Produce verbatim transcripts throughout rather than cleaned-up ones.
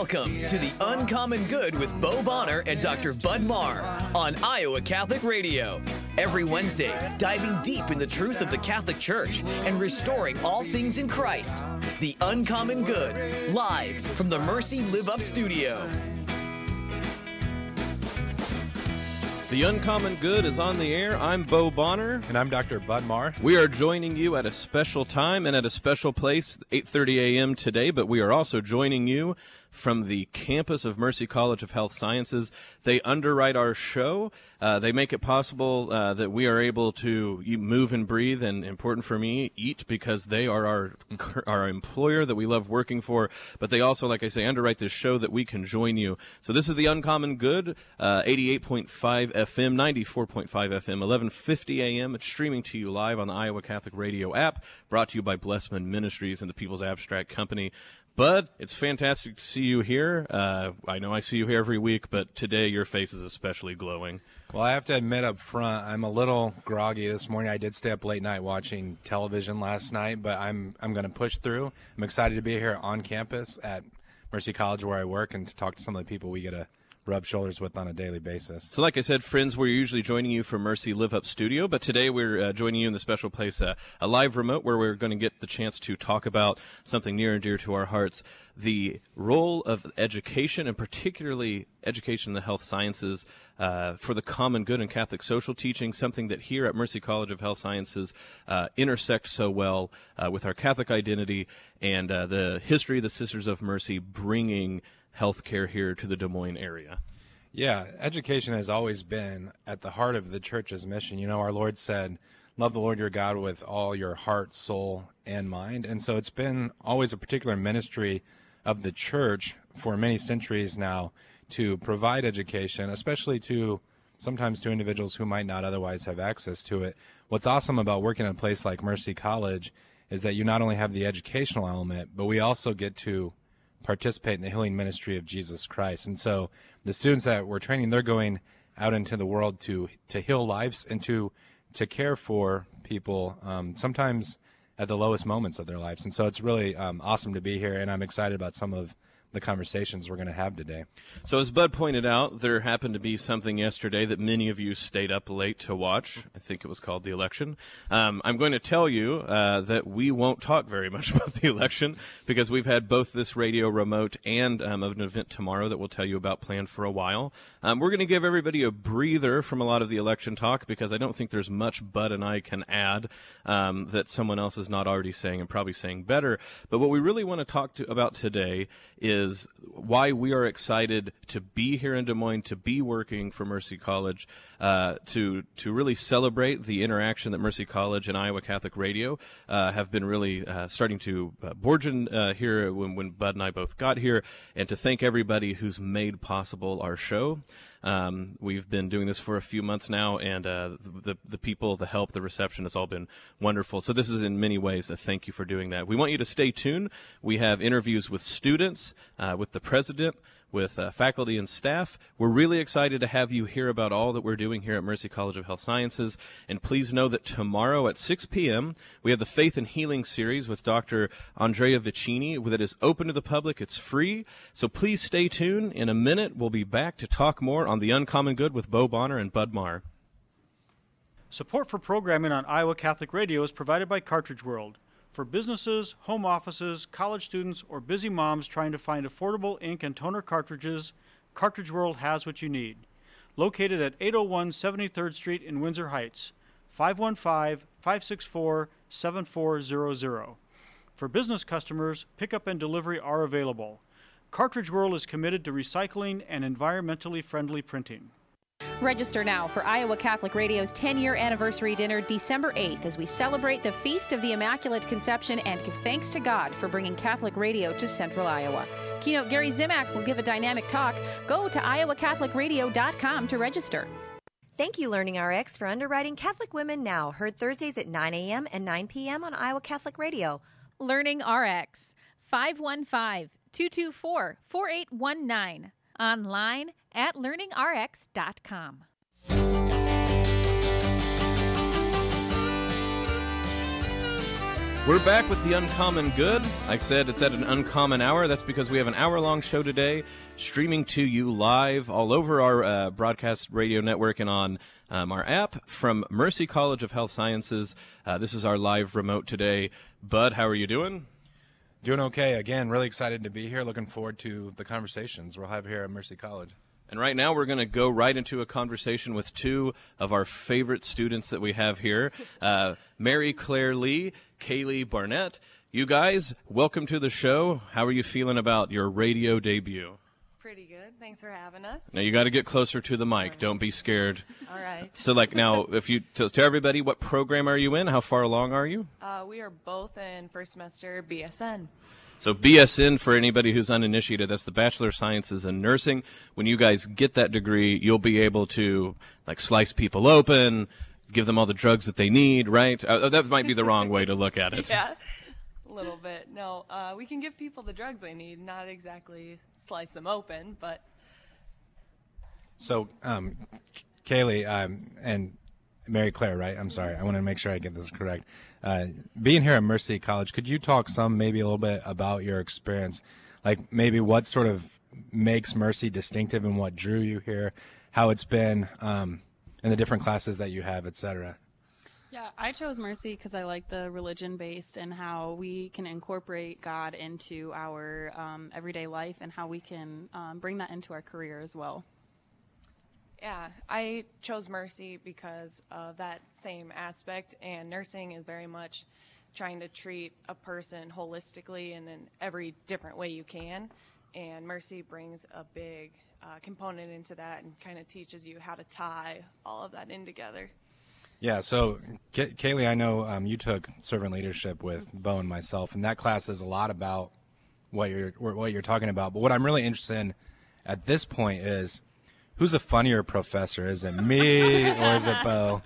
Welcome to The Uncommon Good with Bo Bonner and Doctor Bud Marr on Iowa Catholic Radio. Every Wednesday, diving deep in the truth of the Catholic Church and restoring all things in Christ. The Uncommon Good, live from the Mercy Live Up Studio. The Uncommon Good is on the air. I'm Bo Bonner. And I'm Doctor Bud Marr. We are joining you at a special time and at a special place, eight thirty a.m. today, but we are also joining you from the campus of Mercy College of Health Sciences. They underwrite our show. Uh, they make it possible uh, that we are able to move and breathe, and important for me, eat, because they are our our employer that we love working for. But they also, like I say, underwrite this show that we can join you. So this is The Uncommon Good, uh, eighty-eight point five F M, ninety-four point five F M, eleven fifty a.m. It's streaming to you live on the Iowa Catholic Radio app, brought to you by Blessman Ministries and the People's Abstract Company. Bud, it's fantastic to see you here. Uh, I know I see you here every week, but today your face is especially glowing. Well, I have to admit up front, I'm a little groggy this morning. I did stay up late night watching television last night, but I'm I'm going to push through. I'm excited to be here on campus at Mercy College where I work and to talk to some of the people we get to rub shoulders with on a daily basis. So like I said, friends, we're usually joining you from Mercy Live Up Studio, but today we're uh, joining you in the special place, uh, a live remote, where we're going to get the chance to talk about something near and dear to our hearts, the role of education, and particularly education in the health sciences uh, for the common good and Catholic social teaching, something that here at Mercy College of Health Sciences uh, intersect so well uh, with our Catholic identity and uh, the history of the Sisters of Mercy bringing healthcare here to the Des Moines area. Yeah, education has always been at the heart of the church's mission. You know, our Lord said, love the Lord your God with all your heart, soul, and mind. And so it's been always a particular ministry of the church for many centuries now to provide education, especially to sometimes to individuals who might not otherwise have access to it. What's awesome about working in a place like Mercy College is that you not only have the educational element, but we also get to participate in the healing ministry of Jesus Christ. And so the students that we're training, they're going out into the world to to heal lives and to to care for people, um, sometimes at the lowest moments of their lives. And so it's really um, awesome to be here, and I'm excited about some of the conversations we're going to have today. So as Bud pointed out, there happened to be something yesterday that many of you stayed up late to watch. I think it was called the election. Um, I'm going to tell you uh, that we won't talk very much about the election because we've had both this radio remote and um, an event tomorrow that we'll tell you about planned for a while. Um, we're going to give everybody a breather from a lot of the election talk because I don't think there's much Bud and I can add um, that someone else is not already saying and probably saying better. But what we really want to talk to, about today is is why we are excited to be here in Des Moines, to be working for Mercy College, uh, to to really celebrate the interaction that Mercy College and Iowa Catholic Radio uh, have been really uh, starting to uh, burgeon uh, here when, when Bud and I both got here, and to thank everybody who's made possible our show. Um, we've been doing this for a few months now, and uh, the the people, the help, the reception has all been wonderful. So this is in many ways a thank you for doing that. We want you to stay tuned. We have interviews with students, uh, with the president, with uh, faculty and staff. We're really excited to have you hear about all that we're doing here at Mercy College of Health Sciences. And please know that tomorrow at six p.m., we have the Faith and Healing series with Doctor Andrea Vicini that is open to the public. It's free. So please stay tuned. In a minute, we'll be back to talk more on The Uncommon Good with Bo Bonner and Bud Marr. Support for programming on Iowa Catholic Radio is provided by Cartridge World. For businesses, home offices, college students, or busy moms trying to find affordable ink and toner cartridges, Cartridge World has what you need. Located at eight oh one seventy-third Street in Windsor Heights, five one five, five six four, seven four zero zero. For business customers, pickup and delivery are available. Cartridge World is committed to recycling and environmentally friendly printing. Register now for Iowa Catholic Radio's ten-year anniversary dinner December eighth as we celebrate the Feast of the Immaculate Conception and give thanks to God for bringing Catholic radio to Central Iowa. Keynote Gary Zimak will give a dynamic talk. Go to iowa catholic radio dot com to register. Thank you, Learning R X, for underwriting Catholic Women Now, heard Thursdays at nine a.m. and nine p.m. on Iowa Catholic Radio. Learning R X, five one five, two two four, four eight one nine. Online at learning r x dot com. We're back with the Uncommon Good. Like I said, it's at an uncommon hour. That's because we have an hour-long show today streaming to you live all over our uh, broadcast radio network and on um, our app from Mercy College of Health Sciences. Uh, this is our live remote today. Bud, how are you doing? Doing okay. Again, really excited to be here. Looking forward to the conversations we'll have here at Mercy College. And right now we're going to go right into a conversation with two of our favorite students that we have here, uh, Mary Claire Lee, Kaylee Barnett. You guys, welcome to the show. How are you feeling about your radio debut? Pretty good. Thanks for having us. Now you got to get closer to the mic. Don't be scared. All right. So like now, if you to, to everybody, what program are you in? How far along are you? Uh, we are both in first semester B S N. So B S N, for anybody who's uninitiated, that's the Bachelor of Sciences in Nursing. When you guys get that degree, you'll be able to like slice people open, give them all the drugs that they need, right? Uh, that might be the wrong way to look at it. Yeah, a little bit. No, uh, we can give people the drugs they need, not exactly slice them open, but. So, um, Kaylee um, and Mary Claire, right? I'm sorry. I want to make sure I get this correct. Uh, being here at Mercy College, could you talk some, maybe a little bit about your experience? Like maybe what sort of makes Mercy distinctive and what drew you here, how it's been um, in the different classes that you have, et cetera. Yeah, I chose Mercy because I like the religion-based and how we can incorporate God into our um, everyday life and how we can um, bring that into our career as well. Yeah, I chose Mercy because of that same aspect, and nursing is very much trying to treat a person holistically and in every different way you can, and Mercy brings a big uh, component into that and kind of teaches you how to tie all of that in together. Yeah, so Kay- Kaylee, I know um, you took servant leadership with Bo and myself, and that class is a lot about what you're what you're talking about. But what I'm really interested in at this point is, who's a funnier professor? Is it me or is it Bo?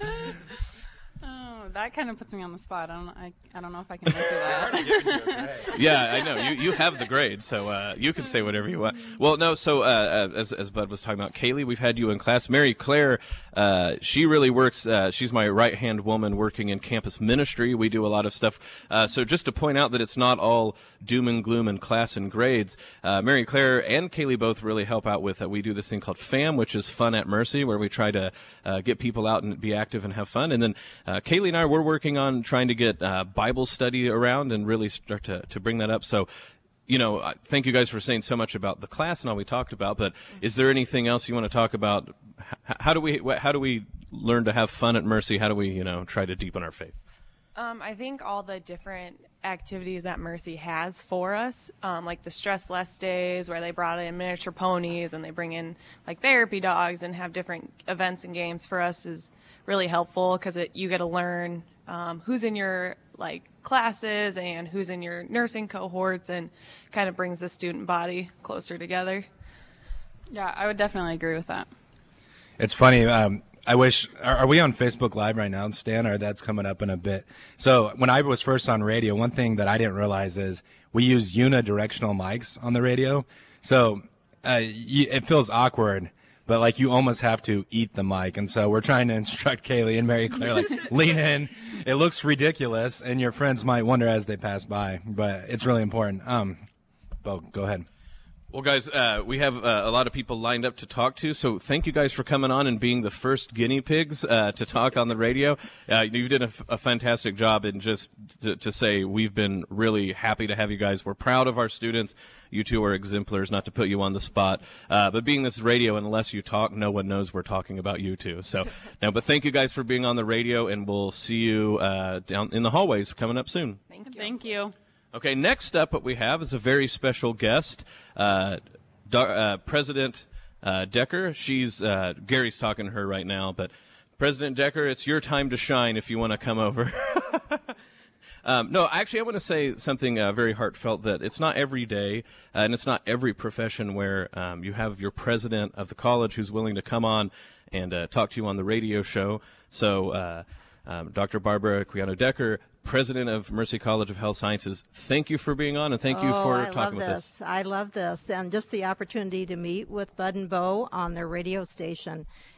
Oh, that kind of puts me on the spot. I don't, I, I don't know if I can answer that. Yeah, I know. You you have the grade, so uh, you can say whatever you want. Well, no, so uh, as, as Bud was talking about, Kaylee, we've had you in class. Mary Claire, uh, she really works, uh, she's my right-hand woman working in campus ministry. We do a lot of stuff. Uh, so just to point out that it's not all doom and gloom in class and grades, uh, Mary Claire and Kaylee both really help out with, uh, we do this thing called FAM, which is Fun at Mercy, where we try to uh, get people out and be active and have fun. And then uh, Kaylee and I, we're working on trying to get uh, Bible study around and really start to, to bring that up. So, you know, thank you guys for saying so much about the class and all we talked about, but is there anything else you want to talk about? H- how do we, how do we learn to have fun at Mercy? How do we, you know, try to deepen our faith? Um, I think all the different activities that Mercy has for us, um, like the Stress Less days where they brought in miniature ponies and they bring in like therapy dogs and have different events and games for us, is really helpful because you get to learn um, who's in your like classes and who's in your nursing cohorts, and kind of brings the student body closer together. Yeah, I would definitely agree with that. It's funny. Um, I wish, are, are we on Facebook Live right now, Stan, or that's coming up in a bit? So when I was first on radio, one thing that I didn't realize is we use unidirectional mics on the radio. So uh, y- it feels awkward, but like you almost have to eat the mic. And so we're trying to instruct Kaylee and Mary Claire, like, lean in. It looks ridiculous, and your friends might wonder as they pass by, but it's really important. Um, Bo, go ahead. Well, guys, uh, we have uh, a lot of people lined up to talk to, so thank you guys for coming on and being the first guinea pigs uh, to talk on the radio. Uh, you did a, f- a fantastic job, and just to, to say we've been really happy to have you guys. We're proud of our students. You two are exemplars, not to put you on the spot. Uh, but being this radio, unless you talk, no one knows we're talking about you two. So, no, but thank you guys for being on the radio, and we'll see you uh, down in the hallways coming up soon. Thank you. Thank you. Okay, next up, what we have is a very special guest, uh, Do- uh, President uh, Decker. She's uh, Gary's talking to her right now, but President Decker, it's your time to shine if you want to come over. um, no, actually, I want to say something uh, very heartfelt, that it's not every day, uh, and it's not every profession where um, you have your president of the college who's willing to come on and uh, talk to you on the radio show. So, uh, um, Doctor Barbara Quiano Decker, President of Mercy College of Health Sciences, thank you for being on, and thank you oh, for I talking love with this. us. I love this, and just the opportunity to meet with Bud and Bo on their radio station.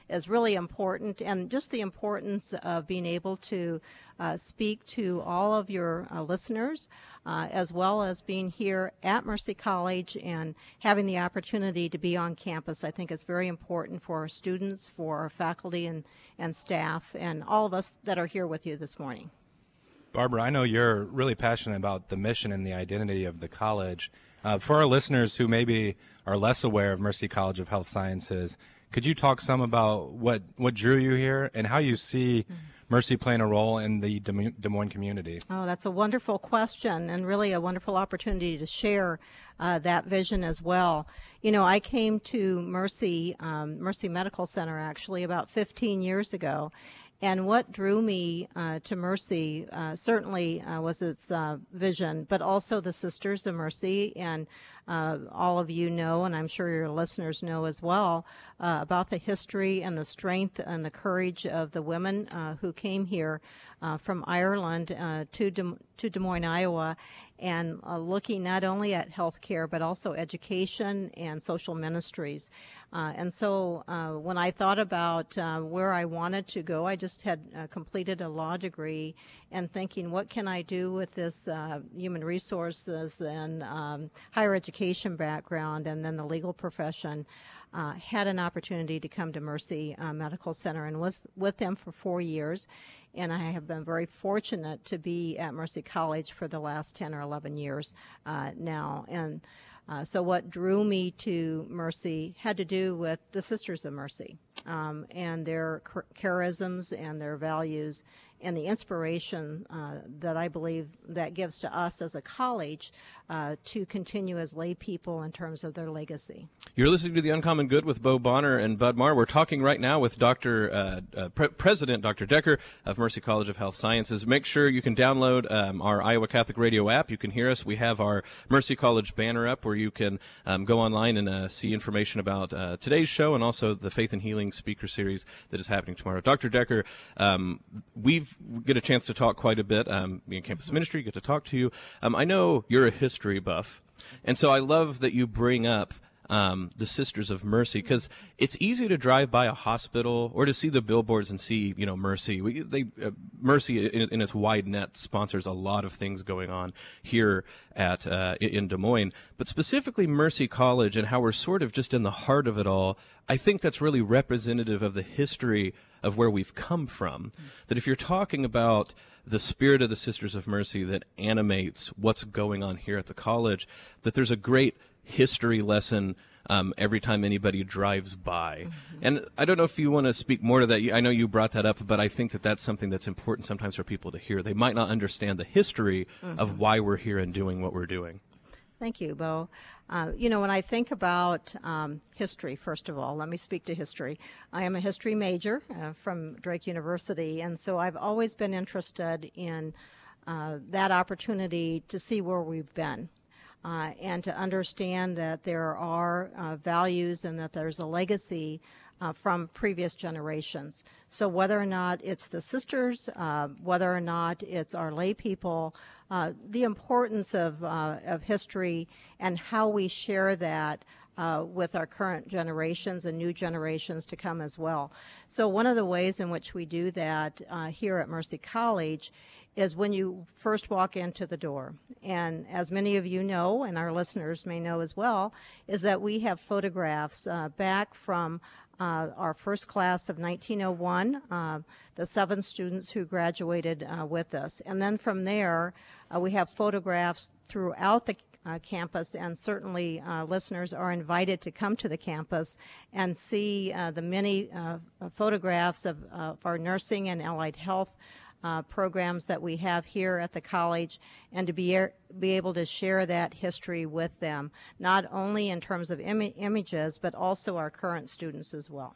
is really important, and just the importance of being able to uh, speak to all of your uh, listeners, uh, as well as being here at Mercy College and having the opportunity to be on campus. I think it's very important for our students, for our faculty and, and staff, and all of us that are here with you this morning. Barbara, I know you're really passionate about the mission and the identity of the college. Uh, for our listeners who maybe are less aware of Mercy College of Health Sciences, could you talk some about what, what drew you here and how you see mm-hmm. Mercy playing a role in the Des Moines community? Oh, that's a wonderful question and really a wonderful opportunity to share uh, that vision as well. You know, I came to Mercy, um, Mercy Medical Center actually about fifteen years ago. And what drew me uh, to Mercy uh, certainly uh, was its uh, vision, but also the Sisters of Mercy. And uh, all of you know, and I'm sure your listeners know as well, uh, about the history and the strength and the courage of the women uh, who came here uh, from Ireland uh, to, Des, to Des Moines, Iowa, and uh, looking not only at healthcare but also education and social ministries. Uh, and so uh, when I thought about uh, where I wanted to go, I just had uh, completed a law degree and thinking, what can I do with this uh, human resources and um, higher education background and then the legal profession. Uh, had an opportunity to come to Mercy uh, Medical Center and was with them for four years. And I have been very fortunate to be at Mercy College for the last ten or eleven years uh, now. And uh, so what drew me to Mercy had to do with the Sisters of Mercy um, and their charisms and their values and the inspiration uh, that I believe that gives to us as a college uh, to continue as lay people in terms of their legacy. You're listening to The Uncommon Good with Bo Bonner and Bud Marr. We're talking right now with Doctor Uh, uh, Pre- President Doctor Decker of Mercy College of Health Sciences. Make sure you can download um, our Iowa Catholic Radio app. You can hear us. We have our Mercy College banner up where you can um, go online and uh, see information about uh, today's show and also the Faith and Healing speaker series that is happening tomorrow. Doctor Decker, um, we've we get a chance to talk quite a bit. Um, in campus ministry, get to talk to you. Um, I know you're a history buff, and so I love that you bring up um, the Sisters of Mercy, because it's easy to drive by a hospital or to see the billboards and see, you know, Mercy. We, they, uh, Mercy, in, in its wide net, sponsors a lot of things going on here at uh, in Des Moines. But specifically Mercy College and how we're sort of just in the heart of it all, I think that's really representative of the history of where we've come from. Mm-hmm. That if you're talking about the spirit of the Sisters of Mercy that animates what's going on here at the college, that there's a great history lesson um, every time anybody drives by. Mm-hmm. And I don't know if you want to speak more to that. I know you brought that up, but I think that that's something that's important sometimes for people to hear. They might not understand the history mm-hmm. of why we're here and doing what we're doing. Thank you, Bo. Uh, you know, when I think about um, history, first of all, let me speak to history. I am a history major uh, from Drake University, and so I've always been interested in uh, that opportunity to see where we've been. Uh, and to understand that there are uh, values and that there's a legacy uh, from previous generations. So whether or not it's the sisters, uh, whether or not it's our lay people, uh, the importance of, uh, of history and how we share that Uh, with our current generations and new generations to come as well. So one of the ways in which we do that uh, here at Mercy College is when you first walk into the door. And as many of you know, and our listeners may know as well, is that we have photographs uh, back from uh, our first class of nineteen oh one, uh, the seven students who graduated uh, with us. And then from there, uh, we have photographs throughout the Uh, campus, and certainly uh, listeners are invited to come to the campus and see uh, the many uh, photographs of, uh, of our nursing and allied health uh, programs that we have here at the college, and to be, er- be able to share that history with them, not only in terms of Im- images, but also our current students as well.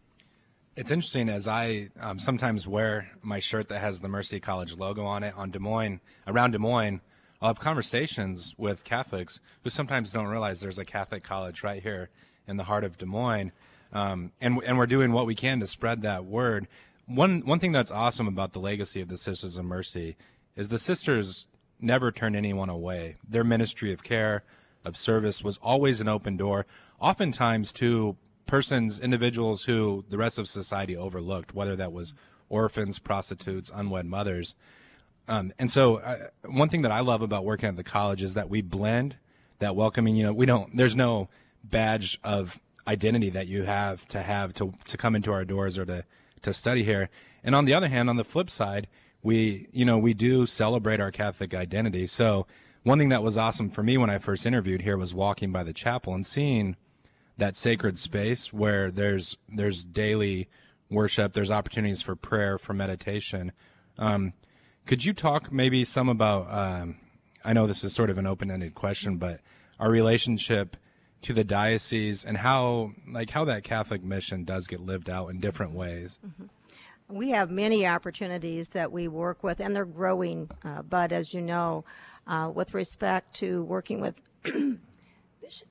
It's interesting, as I um, sometimes wear my shirt that has the Mercy College logo on it on Des Moines, around Des Moines, I'll have conversations with Catholics who sometimes don't realize there's a Catholic college right here in the heart of Des Moines, um, and and we're doing what we can to spread that word. One one thing that's awesome about the legacy of the Sisters of Mercy is the sisters never turned anyone away. Their ministry of care, of service, was always an open door. Oftentimes, too, persons, individuals who the rest of society overlooked, whether that was orphans, prostitutes, unwed mothers. Um, and so uh, one thing that I love about working at the college is that we blend that welcoming, you know, we don't, there's no badge of identity that you have to have to, to come into our doors or to, to study here. And on the other hand, on the flip side, we, you know, we do celebrate our Catholic identity. So one thing that was awesome for me when I first interviewed here was walking by the chapel and seeing that sacred space where there's, there's daily worship, there's opportunities for prayer, for meditation. Um, could you talk maybe some about, um, I know this is sort of an open-ended question, but our relationship to the diocese and how, like, how that Catholic mission does get lived out in different ways. Mm-hmm. We have many opportunities that we work with, and they're growing, uh, Bud, as you know, uh, with respect to working with Bishop.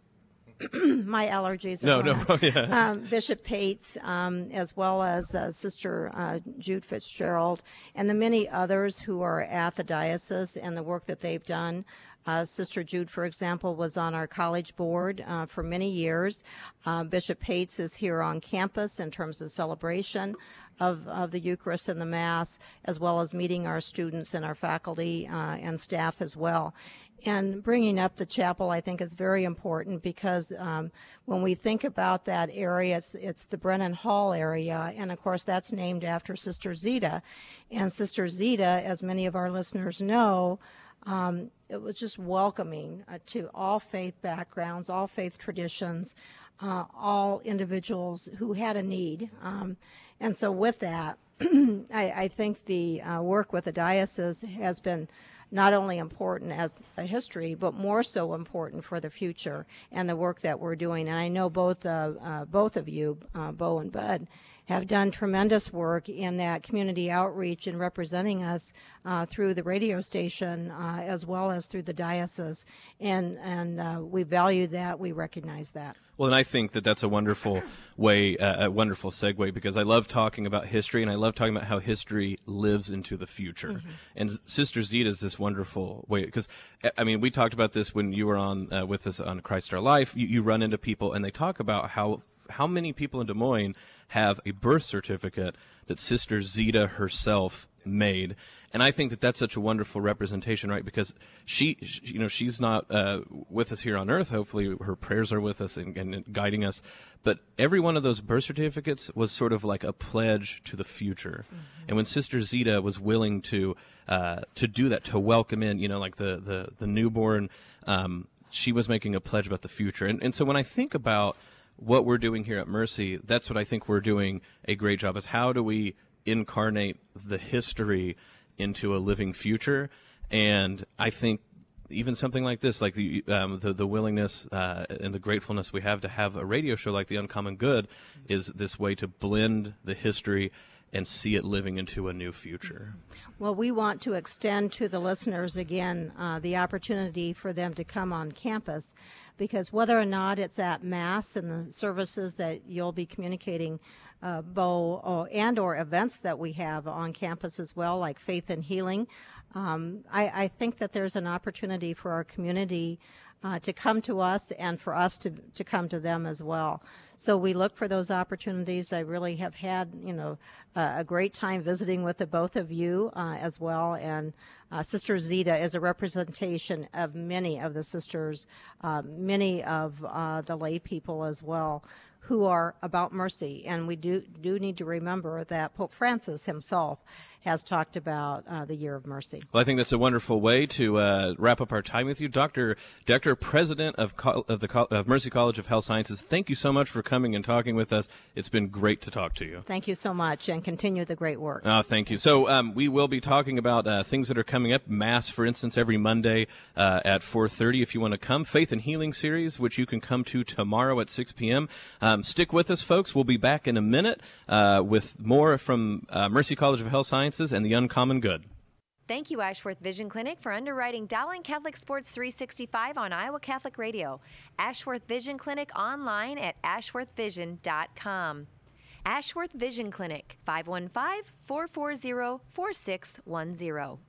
My allergies are no, no, yeah. um, Bishop Pates, um, as well as uh, Sister uh, Jude Fitzgerald, and the many others who are at the diocese and the work that they've done. Uh, Sister Jude, for example, was on our college board uh, for many years. Uh, Bishop Pates is here on campus in terms of celebration of, of the Eucharist and the Mass, as well as meeting our students and our faculty uh, and staff as well. And bringing up the chapel, I think, is very important because um, when we think about that area, it's, it's the Brennan Hall area, and of course that's named after Sister Zita. And Sister Zita, as many of our listeners know, um, it was just welcoming uh, to all faith backgrounds, all faith traditions, uh, all individuals who had a need. Um, and so with that, I, I think the uh, work with the diocese has been not only important as a history, but more so important for the future and the work that we're doing. And I know both uh, uh, both of you, uh, Bo and Bud, have done tremendous work in that community outreach and representing us uh, through the radio station uh, as well as through the diocese. And, and uh, we value that. We recognize that. Well, and I think that that's a wonderful way, uh, a wonderful segue, because I love talking about history, and I love talking about how history lives into the future. Mm-hmm. And Sister Zita is this wonderful way, because, I mean, we talked about this when you were on uh, with us on Christ Our Life. You, you run into people, and they talk about how how many people in Des Moines have a birth certificate that Sister Zita herself made. And I think that that's such a wonderful representation, right? Because she, she you know, she's not uh, with us here on earth. Hopefully her prayers are with us and, and guiding us. But every one of those birth certificates was sort of like a pledge to the future. Mm-hmm. And when Sister Zita was willing to uh, to do that, to welcome in, you know, like the, the, the newborn, um, she was making a pledge about the future. And, and so when I think about what we're doing here at Mercy, that's what I think we're doing a great job, is how do we incarnate the history into a living future. And I think even something like this, like the um, the, the willingness uh, and the gratefulness we have to have a radio show like The Uncommon Good, is this way to blend the history and see it living into a new future. Well, we want to extend to the listeners, again, uh, the opportunity for them to come on campus, because whether or not it's at Mass and the services that you'll be communicating, uh, Bo, or, and or events that we have on campus as well, like Faith and Healing, um, I, I think that there's an opportunity for our community Uh, to come to us and for us to, to come to them as well. So we look for those opportunities. I really have had, you know, uh, a great time visiting with the both of you uh, as well. And uh, Sister Zita is a representation of many of the sisters, uh, many of uh, the lay people as well, who are about mercy. And we do, do need to remember that Pope Francis himself has talked about uh, the Year of Mercy. Well, I think that's a wonderful way to uh, wrap up our time with you. Doctor Doctor President of, Co- of the Co- of Mercy College of Health Sciences, thank you so much for coming and talking with us. It's been great to talk to you. Thank you so much, and continue the great work. Oh, thank you. So um, we will be talking about uh, things that are coming up. Mass, for instance, every Monday uh, at four thirty if you want to come. Faith and Healing series, which you can come to tomorrow at six p.m. Um, stick with us, folks. We'll be back in a minute uh, with more from uh, Mercy College of Health Sciences and the Uncommon Good. Thank you, Ashworth Vision Clinic, for underwriting Dowling Catholic Sports three sixty-five on Iowa Catholic Radio. Ashworth Vision Clinic online at ashworth vision dot com. Ashworth Vision Clinic, five one five, four four zero, four six one zero.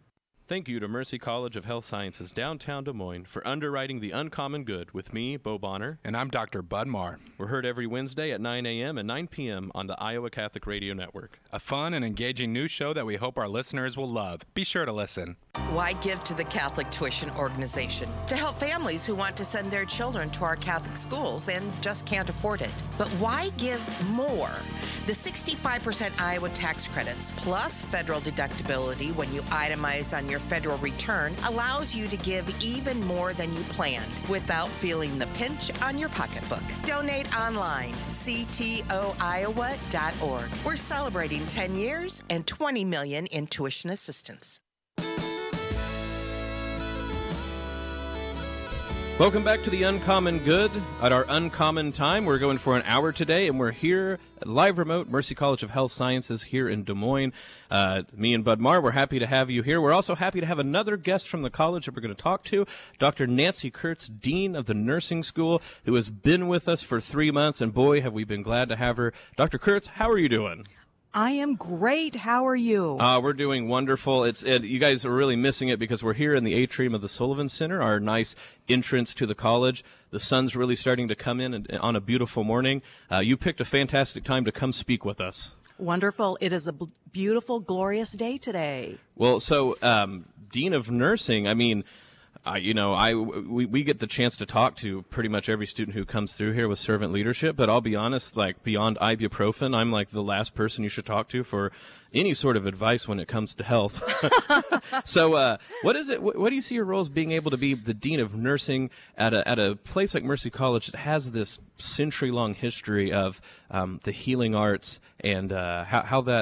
Thank you to Mercy College of Health Sciences, downtown Des Moines, for underwriting The Uncommon Good with me, Bo Bonner. And I'm Doctor Bud Marr. We're heard every Wednesday at nine a.m. and nine p.m. on the Iowa Catholic Radio Network. A fun and engaging news show that we hope our listeners will love. Be sure to listen. Why give to the Catholic Tuition Organization? To help families who want to send their children to our Catholic schools and just can't afford it. But why give more? The sixty-five percent Iowa tax credits plus federal deductibility when you itemize on your federal return allows you to give even more than you planned without feeling the pinch on your pocketbook. Donate online, c t o iowa dot org. We're celebrating ten years and twenty million dollars in tuition assistance. Welcome back to The Uncommon Good. At our uncommon time, we're going for an hour today, and we're here at live remote Mercy College of Health Sciences here in Des Moines. Uh, me and Bud Marr, we're happy to have you here. We're also happy to have another guest from the college that we're going to talk to, Doctor Nancy Kurtz, Dean of the Nursing School, who has been with us for three months, and boy, have we been glad to have her. Doctor Kurtz, how are you doing? I am great. How are you? Uh, we're doing wonderful. It's it, you guys are really missing it because we're here in the atrium of the Sullivan Center, our nice entrance to the college. The sun's really starting to come in and, on a beautiful morning. Uh, you picked a fantastic time to come speak with us. Wonderful. It is a b- beautiful, glorious day today. Well, so um, Dean of Nursing, I mean, Uh, you know, I we, we get the chance to talk to pretty much every student who comes through here with servant leadership, but I'll be honest, like beyond ibuprofen, I'm like the last person you should talk to for any sort of advice when it comes to health. So uh, what is it? What, what do you see your role as being able to be the Dean of Nursing at a, at a place like Mercy College that has this century-long history of um, the healing arts and uh, how, how that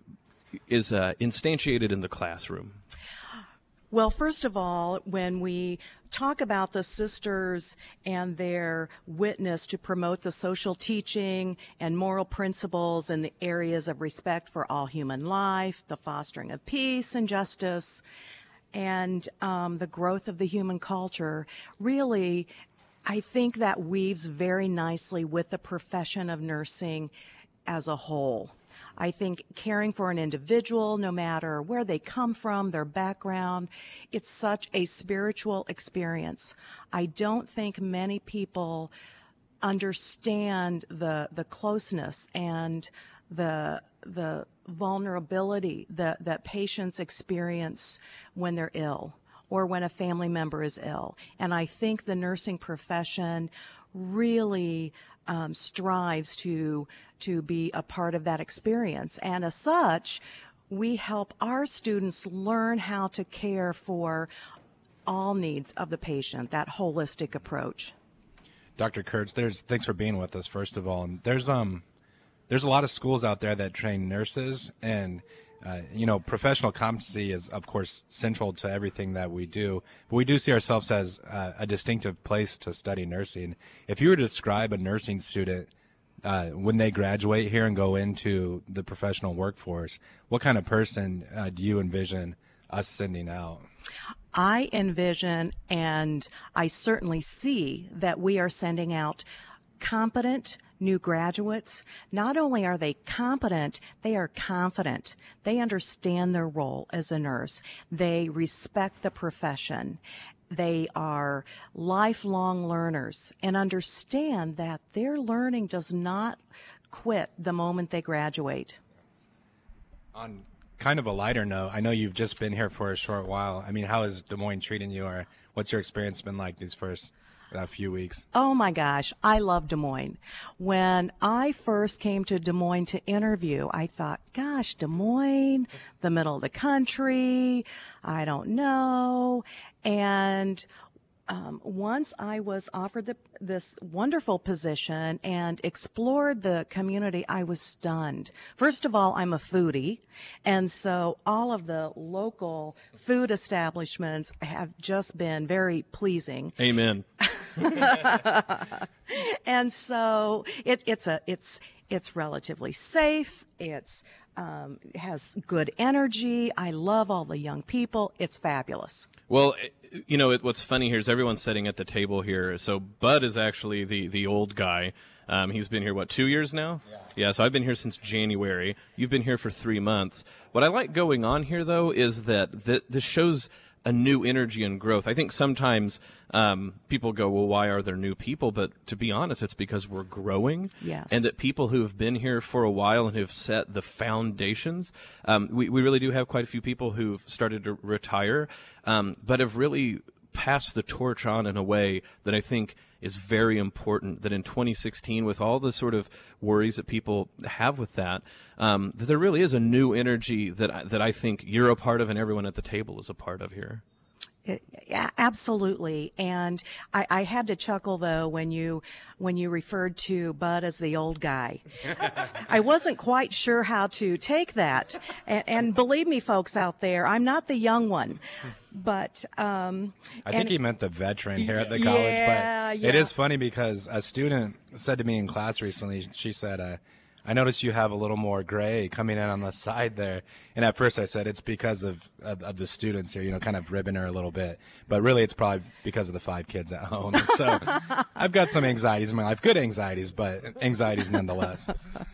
is uh, instantiated in the classroom? Well, first of all, when we talk about the sisters and their witness to promote the social teaching and moral principles in the areas of respect for all human life, the fostering of peace and justice, and um, the growth of the human culture, really, I think that weaves very nicely with the profession of nursing as a whole. I think caring for an individual, no matter where they come from, their background, it's such a spiritual experience. I don't think many people understand the the closeness and the the vulnerability that, that patients experience when they're ill or when a family member is ill. And I think the nursing profession really um, strives to to be a part of that experience. And as such, we help our students learn how to care for all needs of the patient, that holistic approach. Doctor Kurtz, there's thanks for being with us, first of all. And there's um there's a lot of schools out there that train nurses, and uh, you know, professional competency is, of course, central to everything that we do. But we do see ourselves as uh, a distinctive place to study nursing. If you were to describe a nursing student uh, when they graduate here and go into the professional workforce, what kind of person uh, do you envision us sending out? I envision, and I certainly see, that we are sending out competent new graduates. Not only are they competent, they are confident. They understand their role as a nurse. They respect the profession. They are lifelong learners and understand that their learning does not quit the moment they graduate. On kind of a lighter note, I know you've just been here for a short while. I mean, how is Des Moines treating you, or what's your experience been like these first uh, few weeks? Oh my gosh, I love Des Moines. When I first came to Des Moines to interview, I thought, gosh, Des Moines, the middle of the country, I don't know. And Um, once I was offered the, this wonderful position and explored the community, I was stunned. First of all, I'm a foodie, and so all of the local food establishments have just been very pleasing. Amen. And so it, it's a it's it's relatively safe. It's um, has good energy. I love all the young people. It's fabulous. Well, you know, it, what's funny here is everyone's sitting at the table here. So Bud is actually the, the old guy. Um, he's been here, what, two years now? Yeah. Yeah, so I've been here since January. You've been here for three months. What I like going on here, though, is that th- this shows a new energy and growth. I think sometimes um, people go, well, why are there new people? But to be honest, it's because we're growing. Yes. And that people who have been here for a while and have set the foundations, um, we, we really do have quite a few people who've started to retire, um, but have really passed the torch on in a way that I think is very important, that in twenty sixteen, with all the sort of worries that people have with that, um, that there really is a new energy that I, that I think you're a part of and everyone at the table is a part of here. It, yeah, absolutely. And I, I had to chuckle though when you when you referred to Bud as the old guy. I wasn't quite sure how to take that. And, and believe me, folks out there, I'm not the young one. But um, I think he meant the veteran here at the college. Yeah, but yeah. It is funny because a student said to me in class recently, she said, uh, I noticed you have a little more gray coming in on the side there. And at first I said it's because of, of, of the students here, you know, kind of ribbing her a little bit. But really it's probably because of the five kids at home. And so I've got some anxieties in my life, good anxieties, but anxieties nonetheless.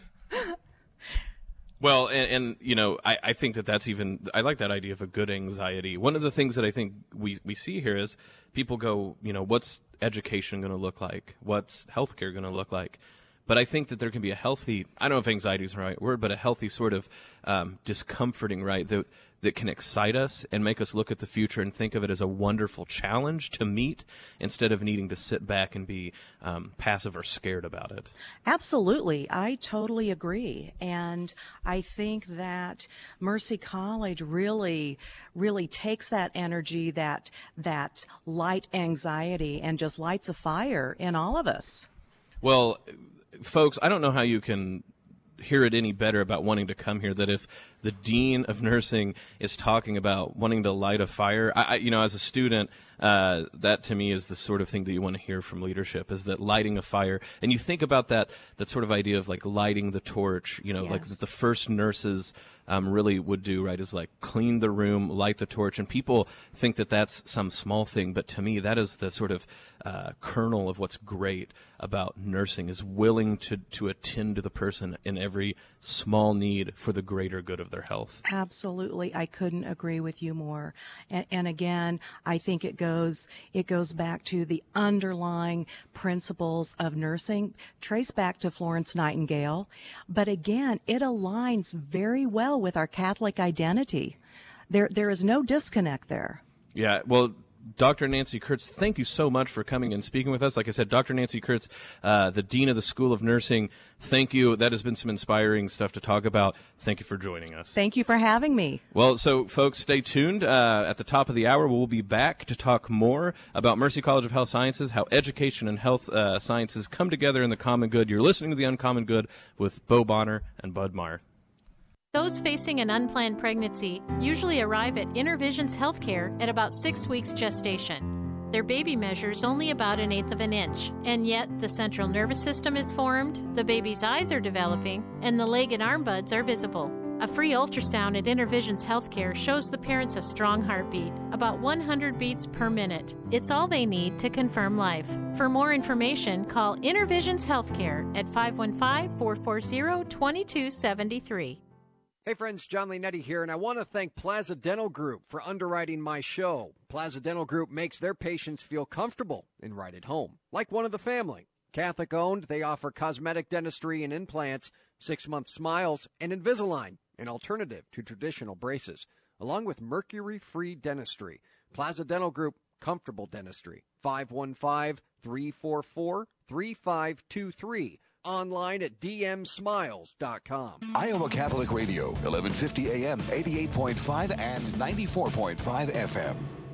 Well, and, and you know, I, I think that that's even, I like that idea of a good anxiety. One of the things that I think we, we see here is people go, you know, what's education going to look like? What's healthcare going to look like? But I think that there can be a healthy, I don't know if anxiety is the right word, but a healthy sort of um, discomforting, right, that that can excite us and make us look at the future and think of it as a wonderful challenge to meet instead of needing to sit back and be um, passive or scared about it. Absolutely. I totally agree. And I think that Mercy College really, really takes that energy, that, that light anxiety, and just lights a fire in all of us. Well, folks, I don't know how you can hear it any better about wanting to come here, that if the dean of nursing is talking about wanting to light a fire, I, I you know, as a student, uh, that to me is the sort of thing that you want to hear from leadership, is that lighting a fire. And you think about that, that sort of idea of like lighting the torch, you know, Yes. like that the first nurses um, really would do, right, is like clean the room, light the torch. And people think that that's some small thing, but to me, that is the sort of uh, kernel of what's great about nursing, is willing to, to attend to the person in every small need for the greater good of their health. Absolutely. I couldn't agree with you more. And, and again, I think it goes, it goes back to the underlying principles of nursing, trace back to Florence Nightingale. But again, it aligns very well with our Catholic identity. There, there is no disconnect there. Yeah, well, Doctor Nancy Kurtz, thank you so much for coming and speaking with us. Like I said, Doctor Nancy Kurtz, uh, the Dean of the School of Nursing, thank you. That has been some inspiring stuff to talk about. Thank you for joining us. Thank you for having me. Well, so folks, stay tuned. Uh, at the top of the hour, we'll be back to talk more about Mercy College of Health Sciences, how education and health uh, sciences come together in the common good. You're listening to The Uncommon Good with Bo Bonner and Bud Marr. Those facing an unplanned pregnancy usually arrive at Intervisions Healthcare at about six weeks gestation. Their baby measures only about an eighth of an inch, and yet the central nervous system is formed, the baby's eyes are developing, and the leg and arm buds are visible. A free ultrasound at Intervisions Healthcare shows the parents a strong heartbeat, about one hundred beats per minute. It's all they need to confirm life. For more information, call Intervisions Healthcare at five one five, four four zero, two two seven three. Hey friends, John Leonetti here, and I want to thank Plaza Dental Group for underwriting my show. Plaza Dental Group makes their patients feel comfortable and right at home, like one of the family. Catholic owned, they offer cosmetic dentistry and implants, six-month smiles, and Invisalign, an alternative to traditional braces, along with mercury-free dentistry. Plaza Dental Group, comfortable dentistry. five one five, three four four, three five two three. Online at d m smiles dot com. Iowa Catholic Radio, eleven fifty A M, eighty-eight point five and ninety-four point five F M.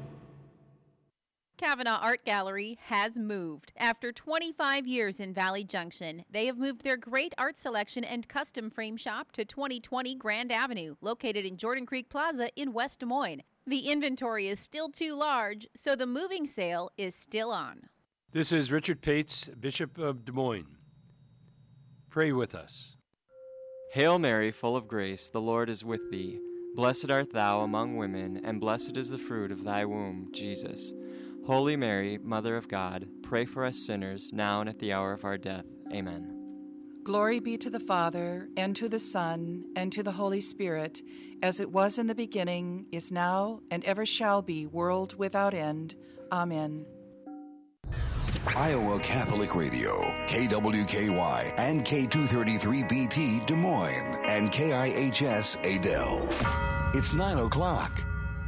Kavanaugh Art Gallery has moved. After twenty-five years in Valley Junction, they have moved their great art selection and custom frame shop to twenty twenty Grand Avenue, located in Jordan Creek Plaza in West Des Moines. The inventory is still too large, so the moving sale is still on. This is Richard Pates, Bishop of Des Moines. Pray with us. Hail Mary, full of grace, the Lord is with thee. Blessed art thou among women, and blessed is the fruit of thy womb, Jesus. Holy Mary, Mother of God, pray for us sinners, now and at the hour of our death. Amen. Glory be to the Father, and to the Son, and to the Holy Spirit, as it was in the beginning, is now, and ever shall be, world without end. Amen. Iowa Catholic Radio, K W K Y and K two thirty-three B T Des Moines and K I H S Adel. It's nine o'clock.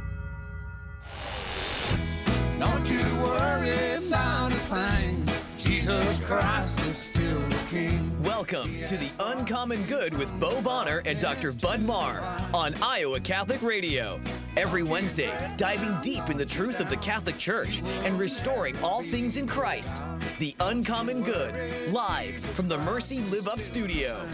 Don't you worry about a thing. Jesus Christ is still the King. Welcome to the Uncommon Good with Bo Bonner and Doctor Bud Marr on Iowa Catholic Radio. Every Wednesday, diving deep in the truth of the Catholic Church and restoring all things in Christ. The Uncommon Good, live from the Mercy Live Up Studio.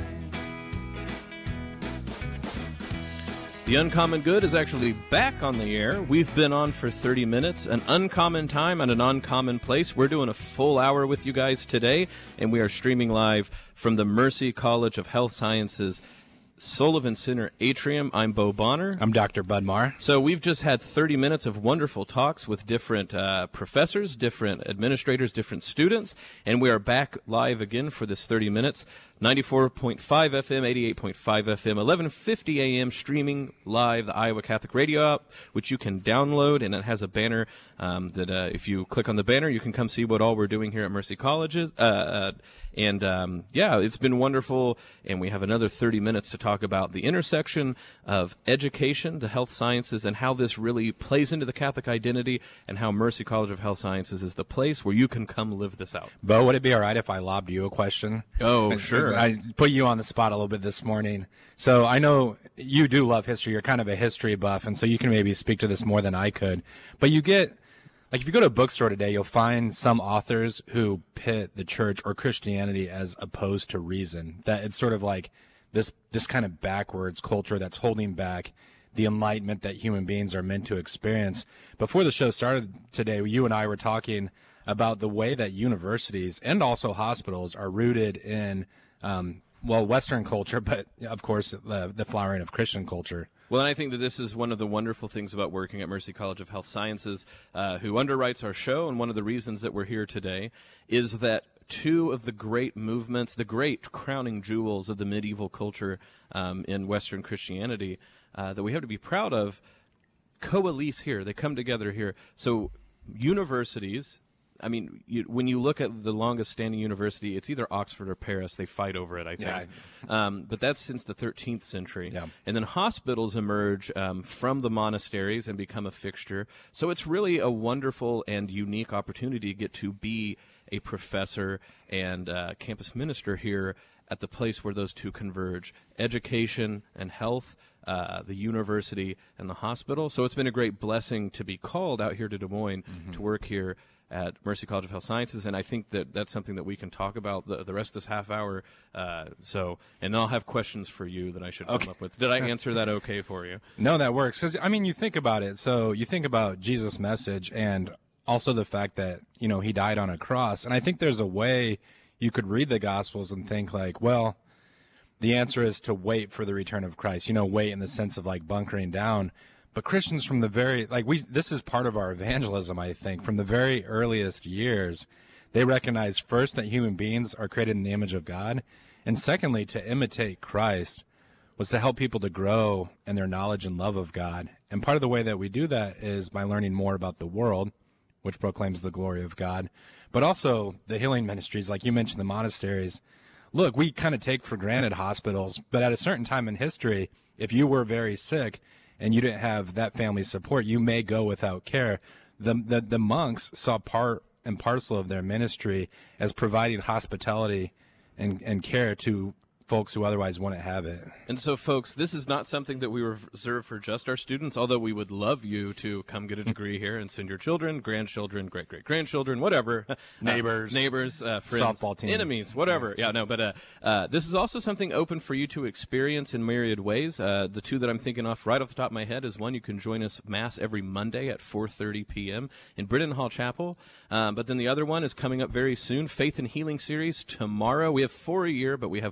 The Uncommon Good is actually back on the air. We've been on for thirty minutes, an uncommon time and an uncommon place. We're doing a full hour with you guys today, and we are streaming live from the Mercy College of Health Sciences Sullivan Center Atrium. I'm Bo Bonner. I'm Doctor Bud Marr. So we've just had thirty minutes of wonderful talks with different uh, professors, different administrators, different students, and we are back live again for this thirty minutes. ninety-four point five F M, eighty-eight point five F M, eleven fifty A M, streaming live the Iowa Catholic Radio app, which you can download, and it has a banner um, that uh, if you click on the banner, you can come see what all we're doing here at Mercy Colleges. Uh, uh, and um, yeah, it's been wonderful, and we have another thirty minutes to talk about the intersection of education to health sciences and how this really plays into the Catholic identity, and how Mercy College of Health Sciences is the place where you can come live this out. Bo, would it be all right if I lobbed you a question? Oh, sure. I put you on the spot a little bit this morning. So I know you do love history. You're kind of a history buff, and so you can maybe speak to this more than I could. But you get, like, if you go to a bookstore today, you'll find some authors who pit the church or Christianity as opposed to reason. That it's sort of like this this kind of backwards culture that's holding back the enlightenment that human beings are meant to experience. Before the show started today, you and I were talking about the way that universities and also hospitals are rooted in Um, well, Western culture, but of course the, the flowering of Christian culture. Well, and I think that this is one of the wonderful things about working at Mercy College of Health Sciences, uh, who underwrites our show, and one of the reasons that we're here today is that two of the great movements, the great crowning jewels of the medieval culture um, in Western Christianity uh, that we have to be proud of, coalesce here. They come together here. So universities, I mean, you, when you look at the longest-standing university, it's either Oxford or Paris. They fight over it, I think. Yeah. Um, but that's since the thirteenth century. Yeah. And then hospitals emerge um, from the monasteries and become a fixture. So it's really a wonderful and unique opportunity to get to be a professor and uh, campus minister here at the place where those two converge, education and health, uh, the university and the hospital. So it's been a great blessing to be called out here to Des Moines Mm-hmm. to work here at Mercy College of Health Sciences, and I think that that's something that we can talk about the, the rest of this half hour. Uh, so, and I'll have questions for you that I should come Okay. up with. Did I answer that okay for you? No, that works. Because, I mean, you think about it. So you think about Jesus' message and also the fact that, you know, he died on a cross. And I think there's a way you could read the Gospels and think like, well, the answer is to wait for the return of Christ. You know, wait in the sense of like bunkering down. But Christians from the very, like we, this is part of our evangelism, I think, from the very earliest years, they recognize first that human beings are created in the image of God. And secondly, to imitate Christ was to help people to grow in their knowledge and love of God. And part of the way that we do that is by learning more about the world, which proclaims the glory of God, but also the healing ministries, like you mentioned, the monasteries. Look, we kind of take for granted hospitals, but at a certain time in history, if you were very sick, and you didn't have that family support, you may go without care. The, the the monks saw part and parcel of their ministry as providing hospitality and, and care to folks who otherwise wouldn't have it. And so, folks, this is not something that we reserve for just our students, although we would love you to come get a degree here and send your children, grandchildren, great-great-grandchildren, whatever. Neighbors. Uh, neighbors, uh, friends, softball team. enemies, whatever. Yeah, no, but uh, uh, this is also something open for you to experience in myriad ways. Uh, the two that I'm thinking off right off the top of my head is, one, you can join us Mass every Monday at four thirty p.m. in Britton Hall Chapel. Um, but then the other one is coming up very soon, Faith and Healing Series tomorrow. We have four a year, but we have one tomorrow.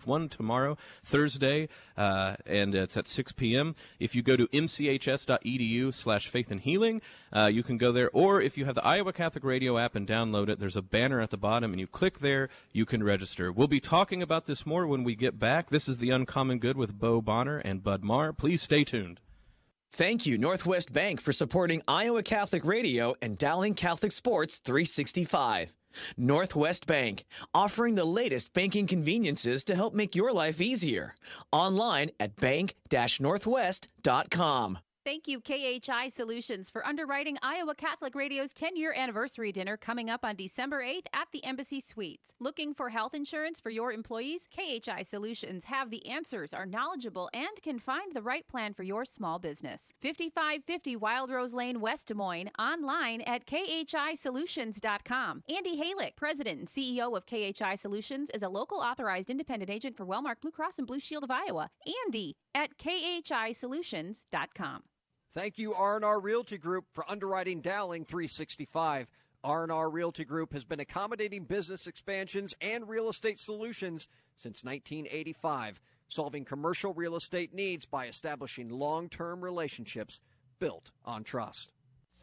tomorrow, Thursday, uh, and it's at six p.m. If you go to m c h s dot e d u slash faith and healing, uh, you can go there. Or if you have the Iowa Catholic Radio app and download it, there's a banner at the bottom, and you click there, you can register. We'll be talking about this more when we get back. This is The Uncommon Good with Bo Bonner and Bud Marr. Please stay tuned. Thank you, Northwest Bank, for supporting Iowa Catholic Radio and Dowling Catholic Sports three sixty-five. Northwest Bank, offering the latest banking conveniences to help make your life easier. Online at bank dash northwest dot com. Thank you, K H I Solutions, for underwriting Iowa Catholic Radio's ten-year anniversary dinner coming up on December eighth at the Embassy Suites. Looking for health insurance for your employees? K H I Solutions have the answers, are knowledgeable, and can find the right plan for your small business. fifty-five fifty Wild Rose Lane, West Des Moines, online at k h i solutions dot com. Andy Halick, President and C E O of K H I Solutions, is a local authorized independent agent for Wellmark Blue Cross and Blue Shield of Iowa. Andy at k h i solutions dot com. Thank you, R and R Realty Group, for underwriting Dowling three sixty-five. R and R Realty Group has been accommodating business expansions and real estate solutions since nineteen eighty-five, solving commercial real estate needs by establishing long-term relationships built on trust.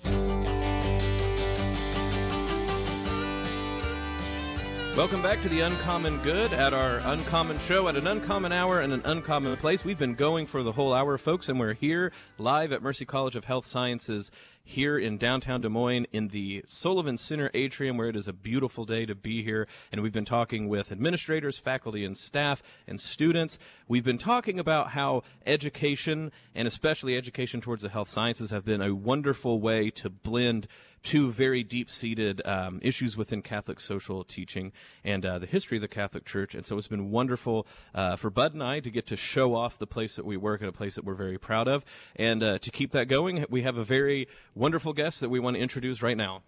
Welcome back to The Uncommon Good at our Uncommon Show at an uncommon hour and an uncommon place. We've been going for the whole hour, folks, and we're here live at Mercy College of Health Sciences here in downtown Des Moines in the Sullivan Center atrium, where it is a beautiful day to be here. And we've been talking with administrators, faculty, and staff, and students. We've been talking about how education, and especially education towards the health sciences, have been a wonderful way to blend two very deep-seated um, issues within Catholic social teaching and uh, the history of the Catholic Church. And so it's been wonderful uh, for Bud and I to get to show off the place that we work and a place that we're very proud of. And uh, to keep that going, we have a very wonderful guest that we want to introduce right now.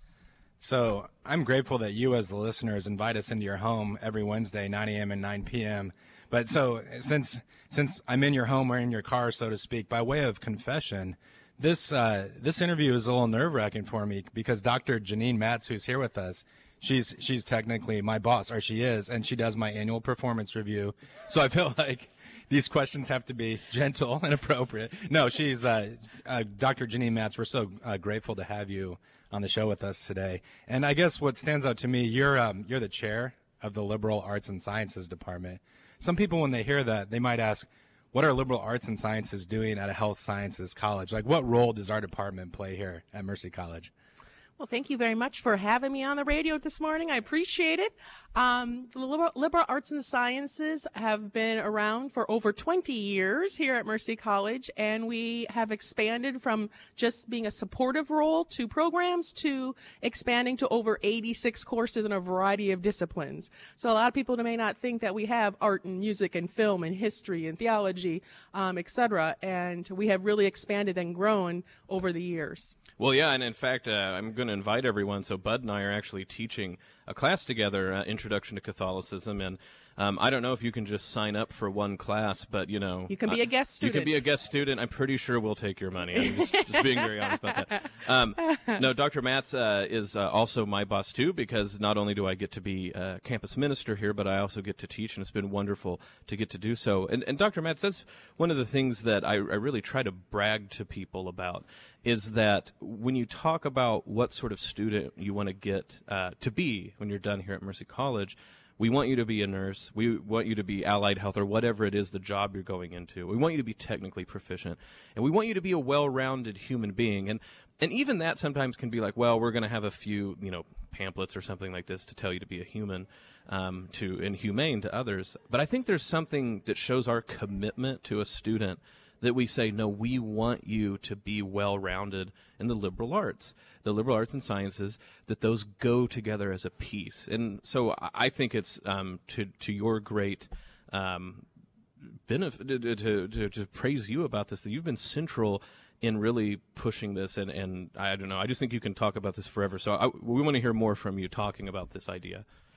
So I'm grateful that you as the listeners invite us into your home every Wednesday, nine a.m. and nine p.m. But so since since I'm in your home or in your car, so to speak, by way of confession, This uh, this interview is a little nerve-wracking for me because Doctor Janine Matz, who's here with us, she's she's technically my boss, or she is, and she does my annual performance review. So I feel like these questions have to be gentle and appropriate. No, she's uh, uh, Doctor Janine Matz. We're so uh, grateful to have you on the show with us today. And I guess what stands out to me, you're um, you're the chair of the Liberal Arts and Sciences Department. Some people, when they hear that, they might ask, what are liberal arts and sciences doing at a health sciences college? Like, what role does our department play here at Mercy College? Well, thank you very much for having me on the radio this morning. I appreciate it. Um, the liberal, liberal arts and sciences have been around for over twenty years here at Mercy College, and we have expanded from just being a supportive role to programs to expanding to over eighty-six courses in a variety of disciplines. So a lot of people may not think that we have art and music and film and history and theology, um, et cetera, and we have really expanded and grown over the years. Well, yeah, and in fact, uh, I'm going to invite everyone. So Bud and I are actually teaching a class together, uh, Introduction to Catholicism, and um, I don't know if you can just sign up for one class, but, you know. You can be I, a guest student. You can be a guest student. I'm pretty sure we'll take your money. I'm just, just being very honest about that. Um, no, Doctor Matz uh, is uh, also my boss, too, because not only do I get to be a campus minister here, but I also get to teach, and it's been wonderful to get to do so. And, and Doctor Matz, that's one of the things that I, I really try to brag to people about, is that when you talk about what sort of student you want to get uh, to be when you're done here at Mercy College, we want you to be a nurse. We want you to be allied health or whatever it is the job you're going into. We want you to be technically proficient. And we want you to be a well-rounded human being. And and even that sometimes can be like, well, we're going to have a few, you know, pamphlets or something like this to tell you to be a human um, to and humane to others. But I think there's something that shows our commitment to a student that we say, no, we want you to be well-rounded in the liberal arts, the liberal arts and sciences, that those go together as a piece. And so I think it's um, to to your great um, benefit, to, to, to, to praise you about this, that you've been central in really pushing this. And, and I don't know, I just think you can talk about this forever. So I, we want to hear more from you talking about this idea.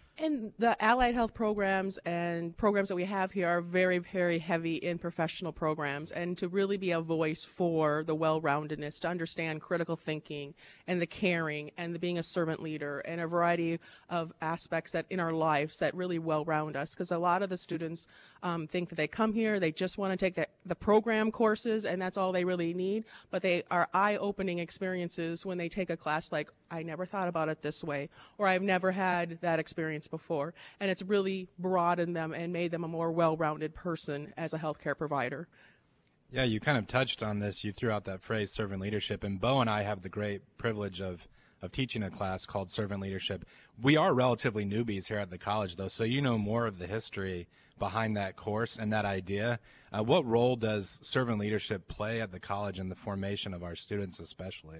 And the allied health programs and programs that we have here are very, very heavy in professional programs, and to really be a voice for the well-roundedness, to understand critical thinking and the caring and the being a servant leader and a variety of aspects that in our lives that really well-round us. Because a lot of the students um, think that they come here, they just want to take the, the program courses, and that's all they really need. But they are eye-opening experiences when they take a class like, I never thought about it this way, or I've never had that experience before, and it's really broadened them and made them a more well-rounded person as a healthcare provider. Yeah, you kind of touched on this. You threw out that phrase, servant leadership, and Bo and I have the great privilege of of teaching a class called Servant Leadership. We are relatively newbies here at the college, though, so you know more of the history behind that course and that idea. Uh, what role does servant leadership play at the college in the formation of our students especially?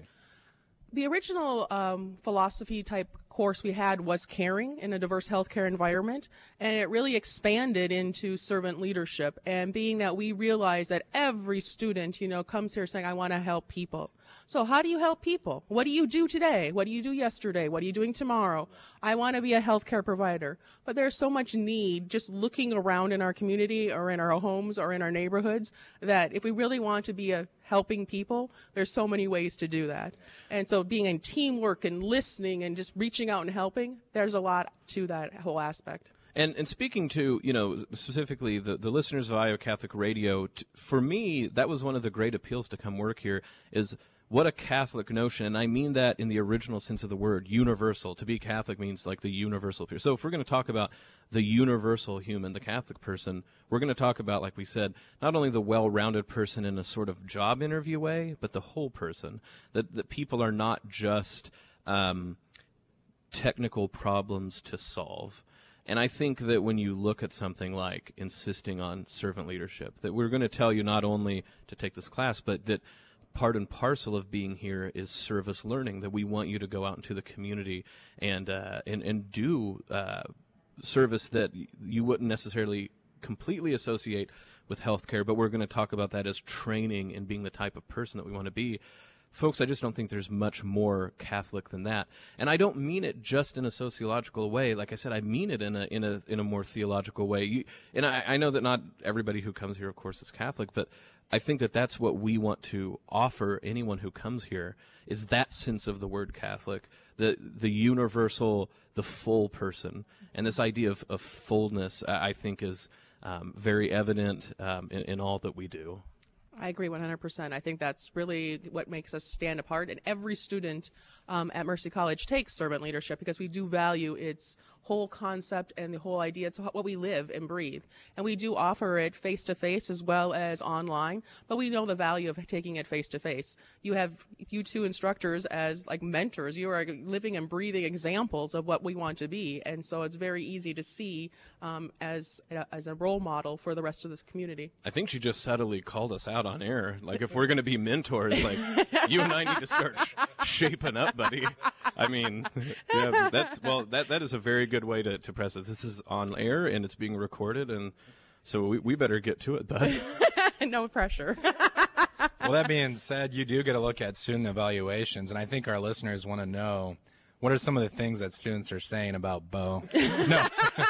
The original um, philosophy type course we had was caring in a diverse healthcare environment, and it really expanded into servant leadership. And being that we realize that every student, you know, comes here saying, I want to help people. So how do you help people? What do you do today? What do you do yesterday? What are you doing tomorrow? I want to be a healthcare provider. But there's so much need just looking around in our community or in our homes or in our neighborhoods that if we really want to be a helping people, there's so many ways to do that. And so being in teamwork and listening and just reaching out and helping, there's a lot to that whole aspect. And and speaking to, you know, specifically the, the listeners of Iowa Catholic Radio, t- for me, that was one of the great appeals to come work here is what a Catholic notion, and I mean that in the original sense of the word, universal. To be Catholic means like the universal. So if we're going to talk about the universal human, the Catholic person, we're going to talk about, like we said, not only the well-rounded person in a sort of job interview way, but the whole person. That, that people are not just um, technical problems to solve. And I think that when you look at something like insisting on servant leadership, that we're going to tell you not only to take this class, but that part and parcel of being here is service learning, that we want you to go out into the community and uh, and, and do uh, service that you wouldn't necessarily completely associate with healthcare, but we're going to talk about that as training and being the type of person that we want to be. Folks, I just don't think there's much more Catholic than that. And I don't mean it just in a sociological way. Like I said, I mean it in a in a in a more theological way. You, and I, I know that not everybody who comes here, of course, is Catholic, but I think that that's what we want to offer anyone who comes here, is that sense of the word Catholic, the the universal, the full person. And this idea of, of fullness, I think, is um, very evident um, in, in all that we do. I agree one hundred percent. I think that's really what makes us stand apart. And every student um, at Mercy College takes servant leadership because we do value its whole concept and the whole idea. It's what we live and breathe. And we do offer it face-to-face as well as online, but we know the value of taking it face-to-face. You have you two instructors as like mentors. You are living and breathing examples of what we want to be. And so it's very easy to see um, as, as a role model for the rest of this community. I think she just subtly called us out on air. Like, if we're going to be mentors, like, you and I need to start sh- shaping up, buddy. I mean, yeah, that's, well, that that is a very good way to, to press it. This is on air, and it's being recorded, and so we, we better get to it, bud. No pressure. Well, that being said, you do get a look at student evaluations, and I think our listeners want to know, what are some of the things that students are saying about Bo? No.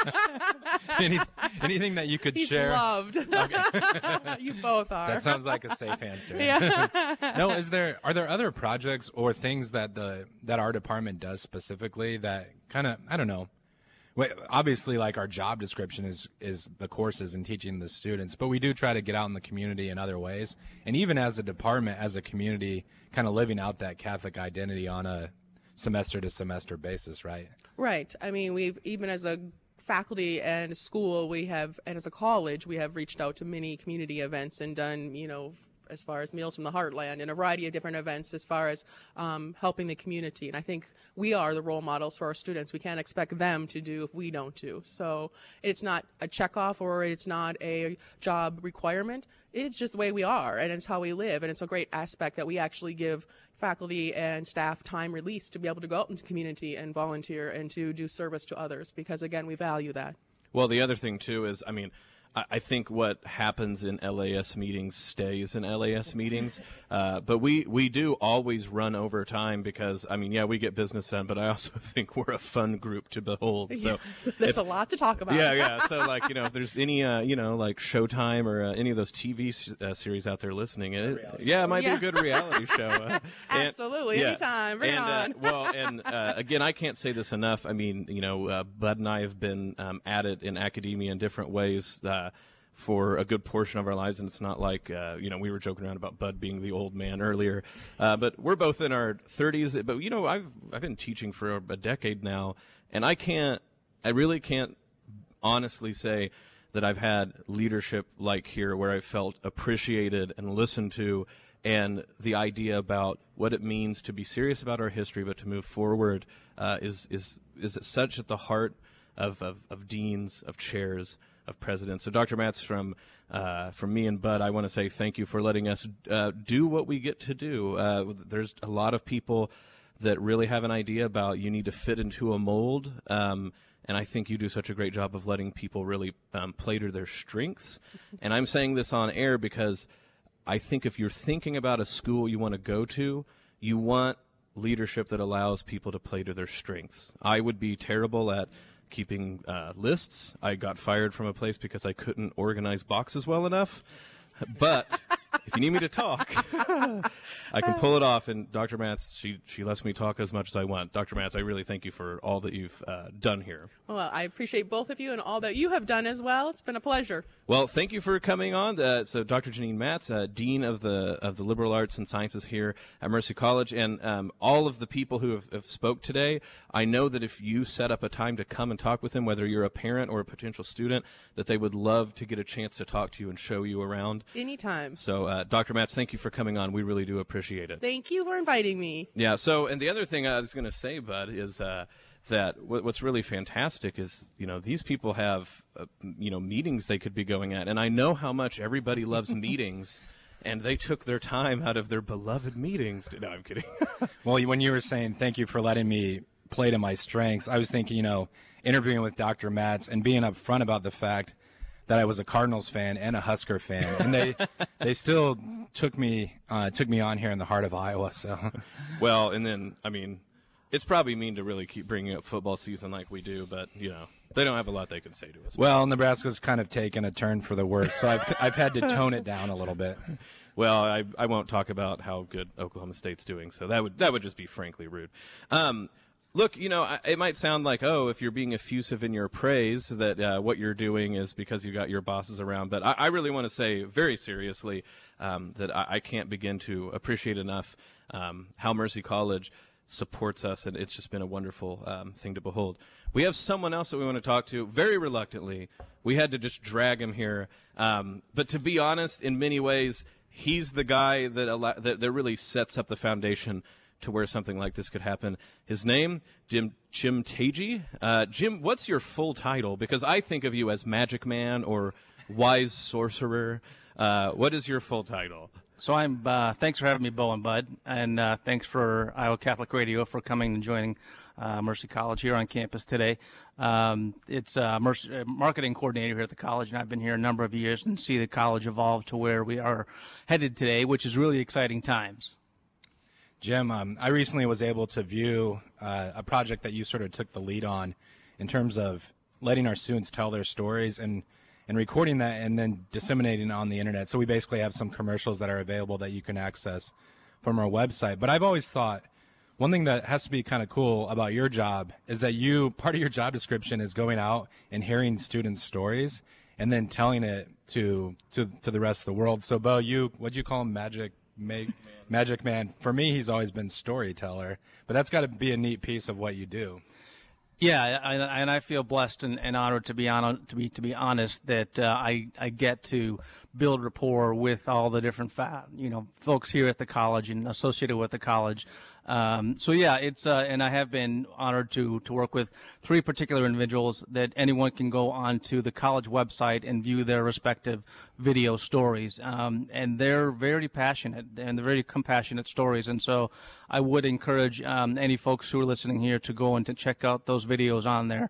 Any, anything that you could He's share? Loved. Okay. You both are. That sounds like a safe answer. Yeah. No, is there are there other projects or things that the that our department does specifically that kind of, I don't know. Wait, obviously, like, our job description is is the courses and teaching the students, but we do try to get out in the community in other ways, and even as a department, as a community, kind of living out that Catholic identity on a semester to semester basis, right? Right. I mean, we've, even as a faculty and school, we have, and as a college, we have reached out to many community events and done, you know, as far as Meals from the Heartland and a variety of different events as far as um, helping the community. And I think we are the role models for our students. We can't expect them to do if we don't do. So it's not a checkoff or it's not a job requirement. It's just the way we are, and it's how we live. And it's a great aspect that we actually give faculty and staff time release to be able to go out into the community and volunteer and to do service to others because, again, we value that. Well, the other thing, too, is, I mean, I, I think what happens in L A S meetings stays in L A S meetings. Uh, but we, we do always run over time because, I mean, yeah, we get business done, but I also think we're a fun group to behold. So, Yeah, so there's if, a lot to talk about. Yeah, yeah. So, like, you know, if there's any, uh, you know, like Showtime or uh, any of those T V s- uh, series out there listening, it, yeah, it might Yeah. be a good reality show. Uh, and- Absolutely, yeah. anytime. Bring it and, on. Uh, well, and uh, again, I can't say this enough. I mean, you know, uh, Bud and I have been um, at it in academia in different ways uh, for a good portion of our lives, and it's not like, uh, you know, we were joking around about Bud being the old man earlier, uh, but we're both in our thirties. But, you know, I've, I've been teaching for a decade now, and I can't, I really can't honestly say that I've had leadership like here where I felt appreciated and listened to, and the idea about what it means to be serious about our history but to move forward uh, is is is such at the heart of, of, of deans, of chairs, of presidents. So Doctor Matz, from uh, from me and Bud, I want to say thank you for letting us uh, do what we get to do. Uh, there's a lot of people that really have an idea about you need to fit into a mold, um, and I think you do such a great job of letting people really um, play to their strengths. And I'm saying this on air because I think if you're thinking about a school you want to go to, you want leadership that allows people to play to their strengths. I would be terrible at keeping uh, lists. I got fired from a place because I couldn't organize boxes well enough. But if you need me to talk, I can pull it off. And Doctor Matz, she, she lets me talk as much as I want. Doctor Matz, I really thank you for all that you've uh, done here. Well, I appreciate both of you and all that you have done as well. It's been a pleasure. Well, thank you for coming on. Uh, so, Doctor Janine Matz, uh, Dean of the of the Liberal Arts and Sciences here at Mercy College, and um, all of the people who have, have spoke today. I know that if you set up a time to come and talk with them, whether you're a parent or a potential student, that they would love to get a chance to talk to you and show you around. Anytime. So, uh, Doctor Matz, thank you for coming on. We really do appreciate it. Thank you for inviting me. Yeah. So, and the other thing I was going to say, Bud, is uh, that w- what's really fantastic is, you know, these people have, uh, you know, meetings they could be going at, and I know how much everybody loves meetings, and they took their time out of their beloved meetings. To, no, I'm kidding. Well, when you were saying thank you for letting me play to my strengths, I was thinking, you know, interviewing with Doctor Matz and being upfront about the fact that I was a Cardinals fan and a Husker fan, and they they still took me uh, took me on here in the heart of Iowa. So, well, and then I mean, it's probably mean to really keep bringing up football season like we do, but you know, they don't have a lot they can say to us. Well, Nebraska's kind of taken a turn for the worse, so I've I've had to tone it down a little bit. Well, I I won't talk about how good Oklahoma State's doing, so that would that would just be frankly rude. Um, Look, you know, it might sound like, oh, if you're being effusive in your praise, that uh, what you're doing is because you got your bosses around. But I, I really want to say very seriously um, that I, I can't begin to appreciate enough um, how Mercy College supports us, and it's just been a wonderful um, thing to behold. We have someone else that we want to talk to very reluctantly. We had to just drag him here. Um, but to be honest, in many ways, he's the guy that, al- that, that really sets up the foundation to where something like this could happen. His name, Jim Jim Tagey. Uh, Jim, what's your full title? Because I think of you as Magic Man or Wise Sorcerer. Uh, what is your full title? So I'm. Uh, thanks for having me, Bo and Bud, and uh, thanks for Iowa Catholic Radio for coming and joining uh, Mercy College here on campus today. Um, it's uh, Mercy, uh, marketing coordinator here at the college, and I've been here a number of years and see the college evolve to where we are headed today, which is really exciting times. Jim, um, I recently was able to view uh, a project that you sort of took the lead on in terms of letting our students tell their stories and, and recording that and then disseminating it on the internet. So we basically have some commercials that are available that you can access from our website. But I've always thought one thing that has to be kind of cool about your job is that you, part of your job description is going out and hearing students' stories and then telling it to to, to the rest of the world. So, Bo, you, what'd you call him, Magic Mag- Magic Man? For me, he's always been storyteller, but that's got to be a neat piece of what you do. Yeah, I, and I feel blessed and, and honored to be on to be to be honest that uh, I I get to build rapport with all the different fa- you know folks here at the college and associated with the college. Um, so yeah, it's uh, and I have been honored to to work with three particular individuals that anyone can go onto the college website and view their respective video stories, um, and they're very passionate and they're very compassionate stories. And so I would encourage um, any folks who are listening here to go and to check out those videos on there.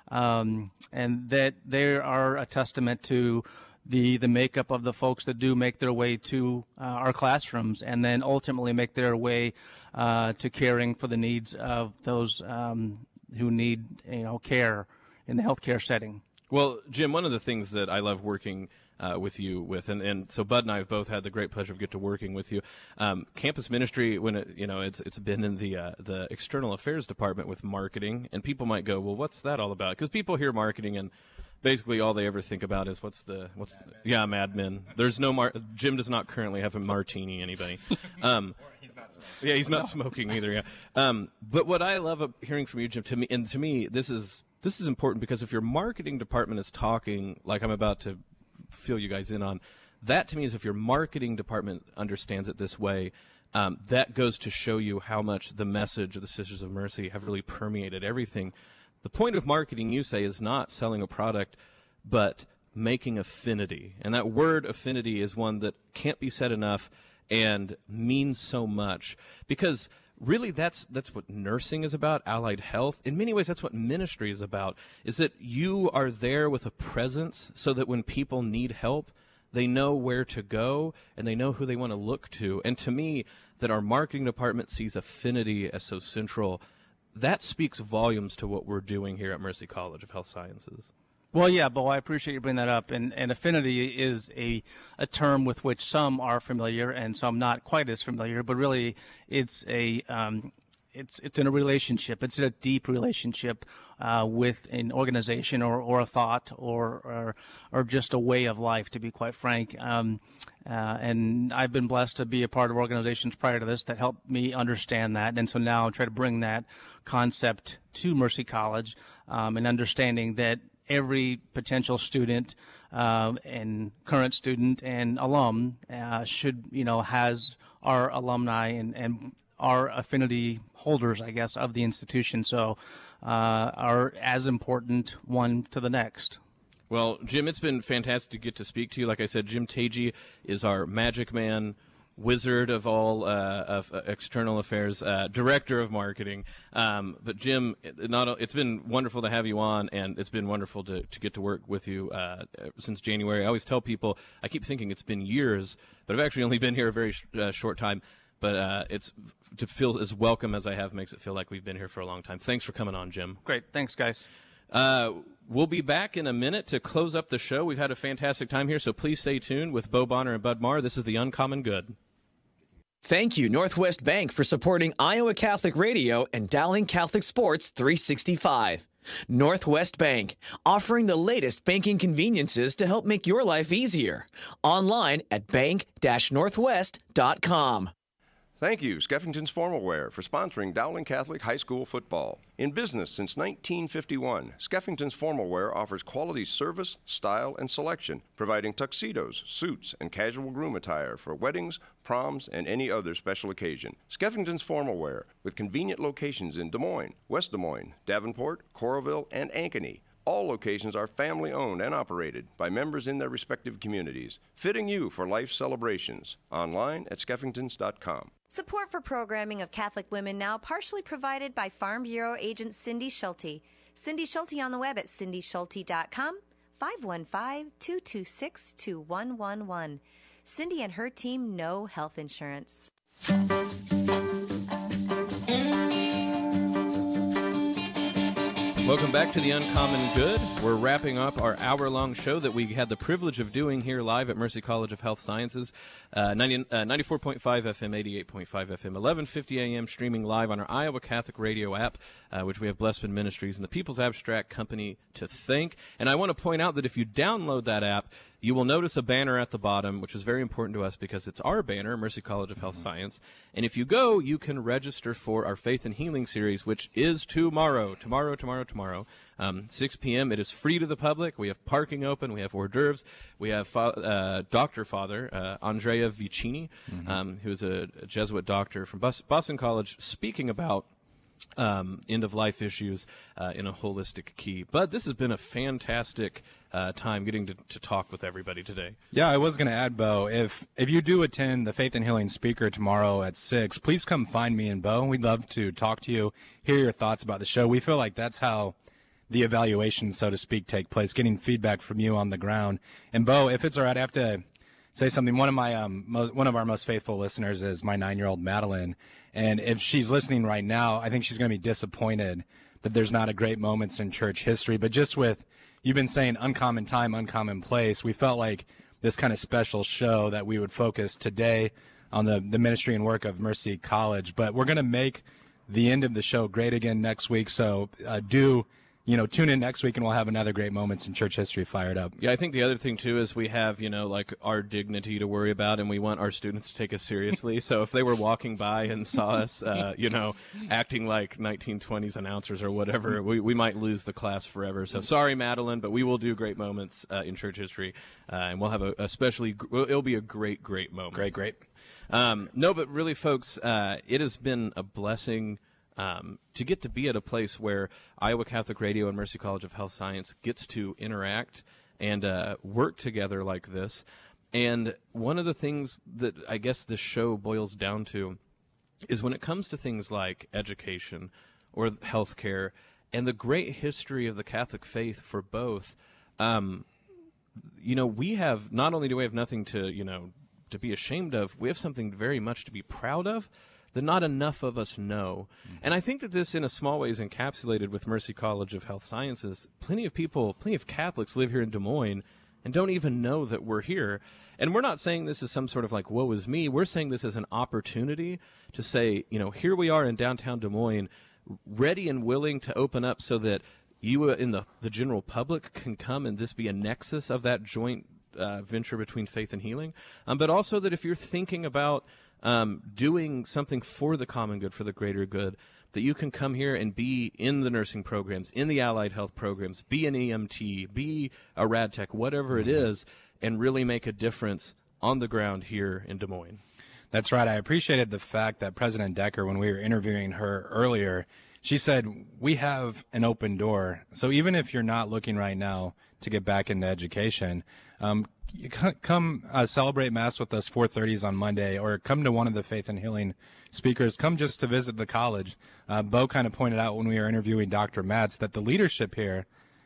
um, and that they are a testament to the the makeup of the folks that do make their way to uh, our classrooms, and then ultimately make their way uh, to caring for the needs of those um, who need, you know, care in the healthcare setting. Well, Jim, one of the things that I love working uh, with you with, and, and so Bud and I have both had the great pleasure of get to working with you. Um, campus ministry, when it, you know, it's it's been in the uh, the external affairs department with marketing, and people might go, well, what's that all about? Because people hear marketing and basically all they ever think about is what's the what's the, yeah, Mad Men. There's no mar- Jim does not currently have a martini. Anybody? Um, he's not smoking. Yeah, he's not smoking either. Yeah. Um, but what I love hearing from you, Jim, to me, and to me, this is. This is important because if your marketing department is talking like I'm about to fill you guys in on, that to me is if your marketing department understands it this way, um, that goes to show you how much the message of the Sisters of Mercy have really permeated everything. The point of marketing, you say, is not selling a product, but making affinity. And that word affinity is one that can't be said enough and means so much because really, that's that's what nursing is about, allied health. In many ways, that's what ministry is about, is that you are there with a presence so that when people need help, they know where to go and they know who they want to look to. And to me, that our marketing department sees affinity as so central, that speaks volumes to what we're doing here at Mercy College of Health Sciences. Well, yeah, Bo, I appreciate you bringing that up. And, and affinity is a, a term with which some are familiar and some not quite as familiar, but really it's a um, it's it's in a relationship. It's a deep relationship uh, with an organization or, or a thought or, or or just a way of life, to be quite frank. Um, uh, and I've been blessed to be a part of organizations prior to this that helped me understand that. And so now I try to bring that concept to Mercy College um, and understanding that every potential student uh, and current student and alum uh, should, you know, has our alumni and, and our affinity holders, I guess, of the institution. So uh, are as important one to the next. Well, Jim, it's been fantastic to get to speak to you. Like I said, Jim Tagey is our magic man, wizard of all uh, of uh, external affairs, uh, director of marketing. Um, but Jim, it, not, it's been wonderful to have you on, and it's been wonderful to, to get to work with you uh, since January. I always tell people, I keep thinking it's been years, but I've actually only been here a very sh- uh, short time. But uh, it's to feel as welcome as I have makes it feel like we've been here for a long time. Thanks for coming on, Jim. Great. Thanks, guys. Uh, we'll be back in a minute to close up the show. We've had a fantastic time here, so please stay tuned with Bo Bonner and Bud Marr. This is The Uncommon Good. Thank you, Northwest Bank, for supporting Iowa Catholic Radio and Dowling Catholic Sports three sixty-five. Northwest Bank, offering the latest banking conveniences to help make your life easier. Online at bank dash northwest dot com. Thank you, Skeffington's Formal Wear, for sponsoring Dowling Catholic High School football. In business since nineteen fifty-one, Skeffington's Formal Wear offers quality service, style, and selection, providing tuxedos, suits, and casual groom attire for weddings, proms, and any other special occasion. Skeffington's Formal Wear, with convenient locations in Des Moines, West Des Moines, Davenport, Coralville, and Ankeny. All locations are family-owned and operated by members in their respective communities, fitting you for life celebrations. Online at skeffingtons dot com. Support for programming of Catholic Women Now partially provided by Farm Bureau agent Cindy Schulte. Cindy Schulte on the web at cindy schulte dot com, five one five, two two six, two one one one. Cindy and her team know health insurance. Welcome back to The Uncommon Good. We're wrapping up our hour-long show that we had the privilege of doing here live at Mercy College of Health Sciences. Uh, ninety, uh, ninety-four point five F M, eighty-eight point five F M, eleven fifty A M, streaming live on our Iowa Catholic Radio app, uh, which we have Blessman Ministries and the People's Abstract Company to thank. And I want to point out that if you download that app, you will notice a banner at the bottom, which is very important to us because it's our banner, Mercy College of Health Science. And if you go, you can register for our Faith and Healing series, which is tomorrow. Tomorrow, tomorrow, tomorrow. Um, six p.m. It is free to the public. We have parking open. We have hors d'oeuvres. We have fa- uh, Doctor Father uh, Andrea Vicini, mm-hmm. um, who is a, a Jesuit doctor from Bos- Boston College, speaking about Um, end-of-life issues uh, in a holistic key. But this has been a fantastic uh, time getting to, to talk with everybody today. Yeah, I was going to add, Bo, if if you do attend the Faith and Healing speaker tomorrow at six, please come find me and Bo. We'd love to talk to you, hear your thoughts about the show. We feel like that's how the evaluation, so to speak, take place, getting feedback from you on the ground. And Bo, if it's all right, I have to say something. One of my um, mo- one of our most faithful listeners is my nine-year-old Madeline, and if she's listening right now, I think she's going to be disappointed that there's not a great moments in church history. But just with you've been saying uncommon time, uncommon place, we felt like this kind of special show that we would focus today on the the ministry and work of Mercy College. But we're going to make the end of the show great again next week. So uh, do. You know, tune in next week and we'll have another great moments in church history fired up. Yeah, I think the other thing, too, is we have, you know, like our dignity to worry about, and we want our students to take us seriously. So if they were walking by and saw us, uh, you know, acting like nineteen twenties announcers or whatever, we, we might lose the class forever. So sorry, Madeline, but we will do great moments uh, in church history, uh, and we'll have a especially, it'll be a great, great moment. Great, great. Um, no, but really, folks, uh, it has been a blessing Um, to get to be at a place where Iowa Catholic Radio and Mercy College of Health Science gets to interact and uh, work together like this. And one of the things that I guess this show boils down to is when it comes to things like education or healthcare and the great history of the Catholic faith for both, um, you know, we have, not only do we have nothing to, you know, to be ashamed of, we have something very much to be proud of that not enough of us know. Mm-hmm. And I think that this in a small way is encapsulated with Mercy College of Health Sciences. Plenty of people, plenty of Catholics live here in Des Moines and don't even know that we're here. And we're not saying this as some sort of like, woe is me. We're saying this as an opportunity to say, you know, here we are in downtown Des Moines, ready and willing to open up so that you uh, in the, the general public can come and this be a nexus of that joint uh, venture between faith and healing. Um, but also that if you're thinking about Um, doing something for the common good, for the greater good, that you can come here and be in the nursing programs, in the allied health programs, be an E M T, be a rad tech, whatever it is, and really make a difference on the ground here in Des Moines. That's right. I appreciated the fact that President Decker, when we were interviewing her earlier, she said, we have an open door. So even if you're not looking right now to get back into education, um, you come uh, celebrate Mass with us four thirty on Monday, or come to one of the Faith and Healing speakers. Come just to visit the college. Uh, Bo kind of pointed out when we were interviewing Doctor Matz that the leadership here,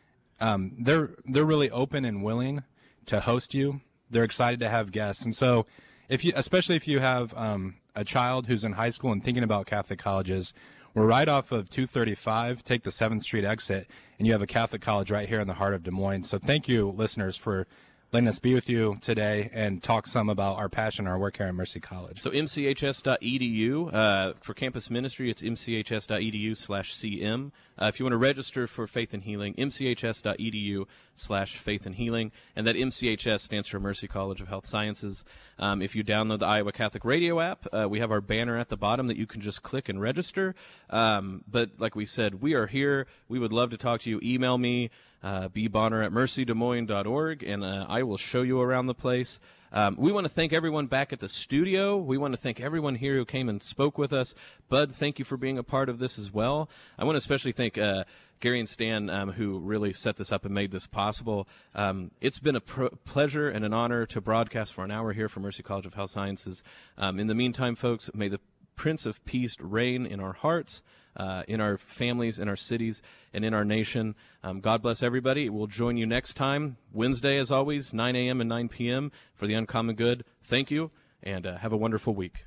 um, they're they're really open and willing to host you. They're excited to have guests, and so if you, especially if you have um, a child who's in high school and thinking about Catholic colleges, we're right off of two thirty-five. Take the seventh Street exit, and you have a Catholic college right here in the heart of Des Moines. So thank you, listeners, for letting us be with you today and talk some about our passion, our work here at Mercy College. So m c h s dot e d u, uh, for campus ministry, it's m c h s dot e d u slash c m. Uh, if you want to register for Faith and Healing, m c h s dot e d u slash faith and healing. And that M C H S stands for Mercy College of Health Sciences. Um, if you download the Iowa Catholic Radio app, uh, we have our banner at the bottom that you can just click and register. Um, but like we said, we are here. We would love to talk to you. Email me. Uh, b bonner at mercy des moines dot org, and uh, I will show you around the place. Um, we want to thank everyone back at the studio. We want to thank everyone here who came and spoke with us. Bud, thank you for being a part of this as well. I want to especially thank uh, Gary and Stan, um, who really set this up and made this possible. Um, it's been a pr- pleasure and an honor to broadcast for an hour here from Mercy College of Health Sciences. Um, in the meantime, folks, may the Prince of Peace reign in our hearts, Uh, in our families, in our cities, and in our nation. Um, God bless everybody. We'll join you next time, Wednesday, as always, nine a.m. and nine p.m. for the Uncommon Good. Thank you, and uh, have a wonderful week.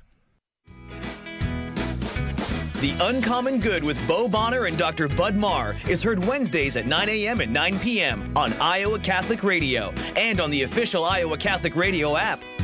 The Uncommon Good with Bo Bonner and Doctor Bud Marr is heard Wednesdays at nine a.m. and nine p.m. on Iowa Catholic Radio and on the official Iowa Catholic Radio app.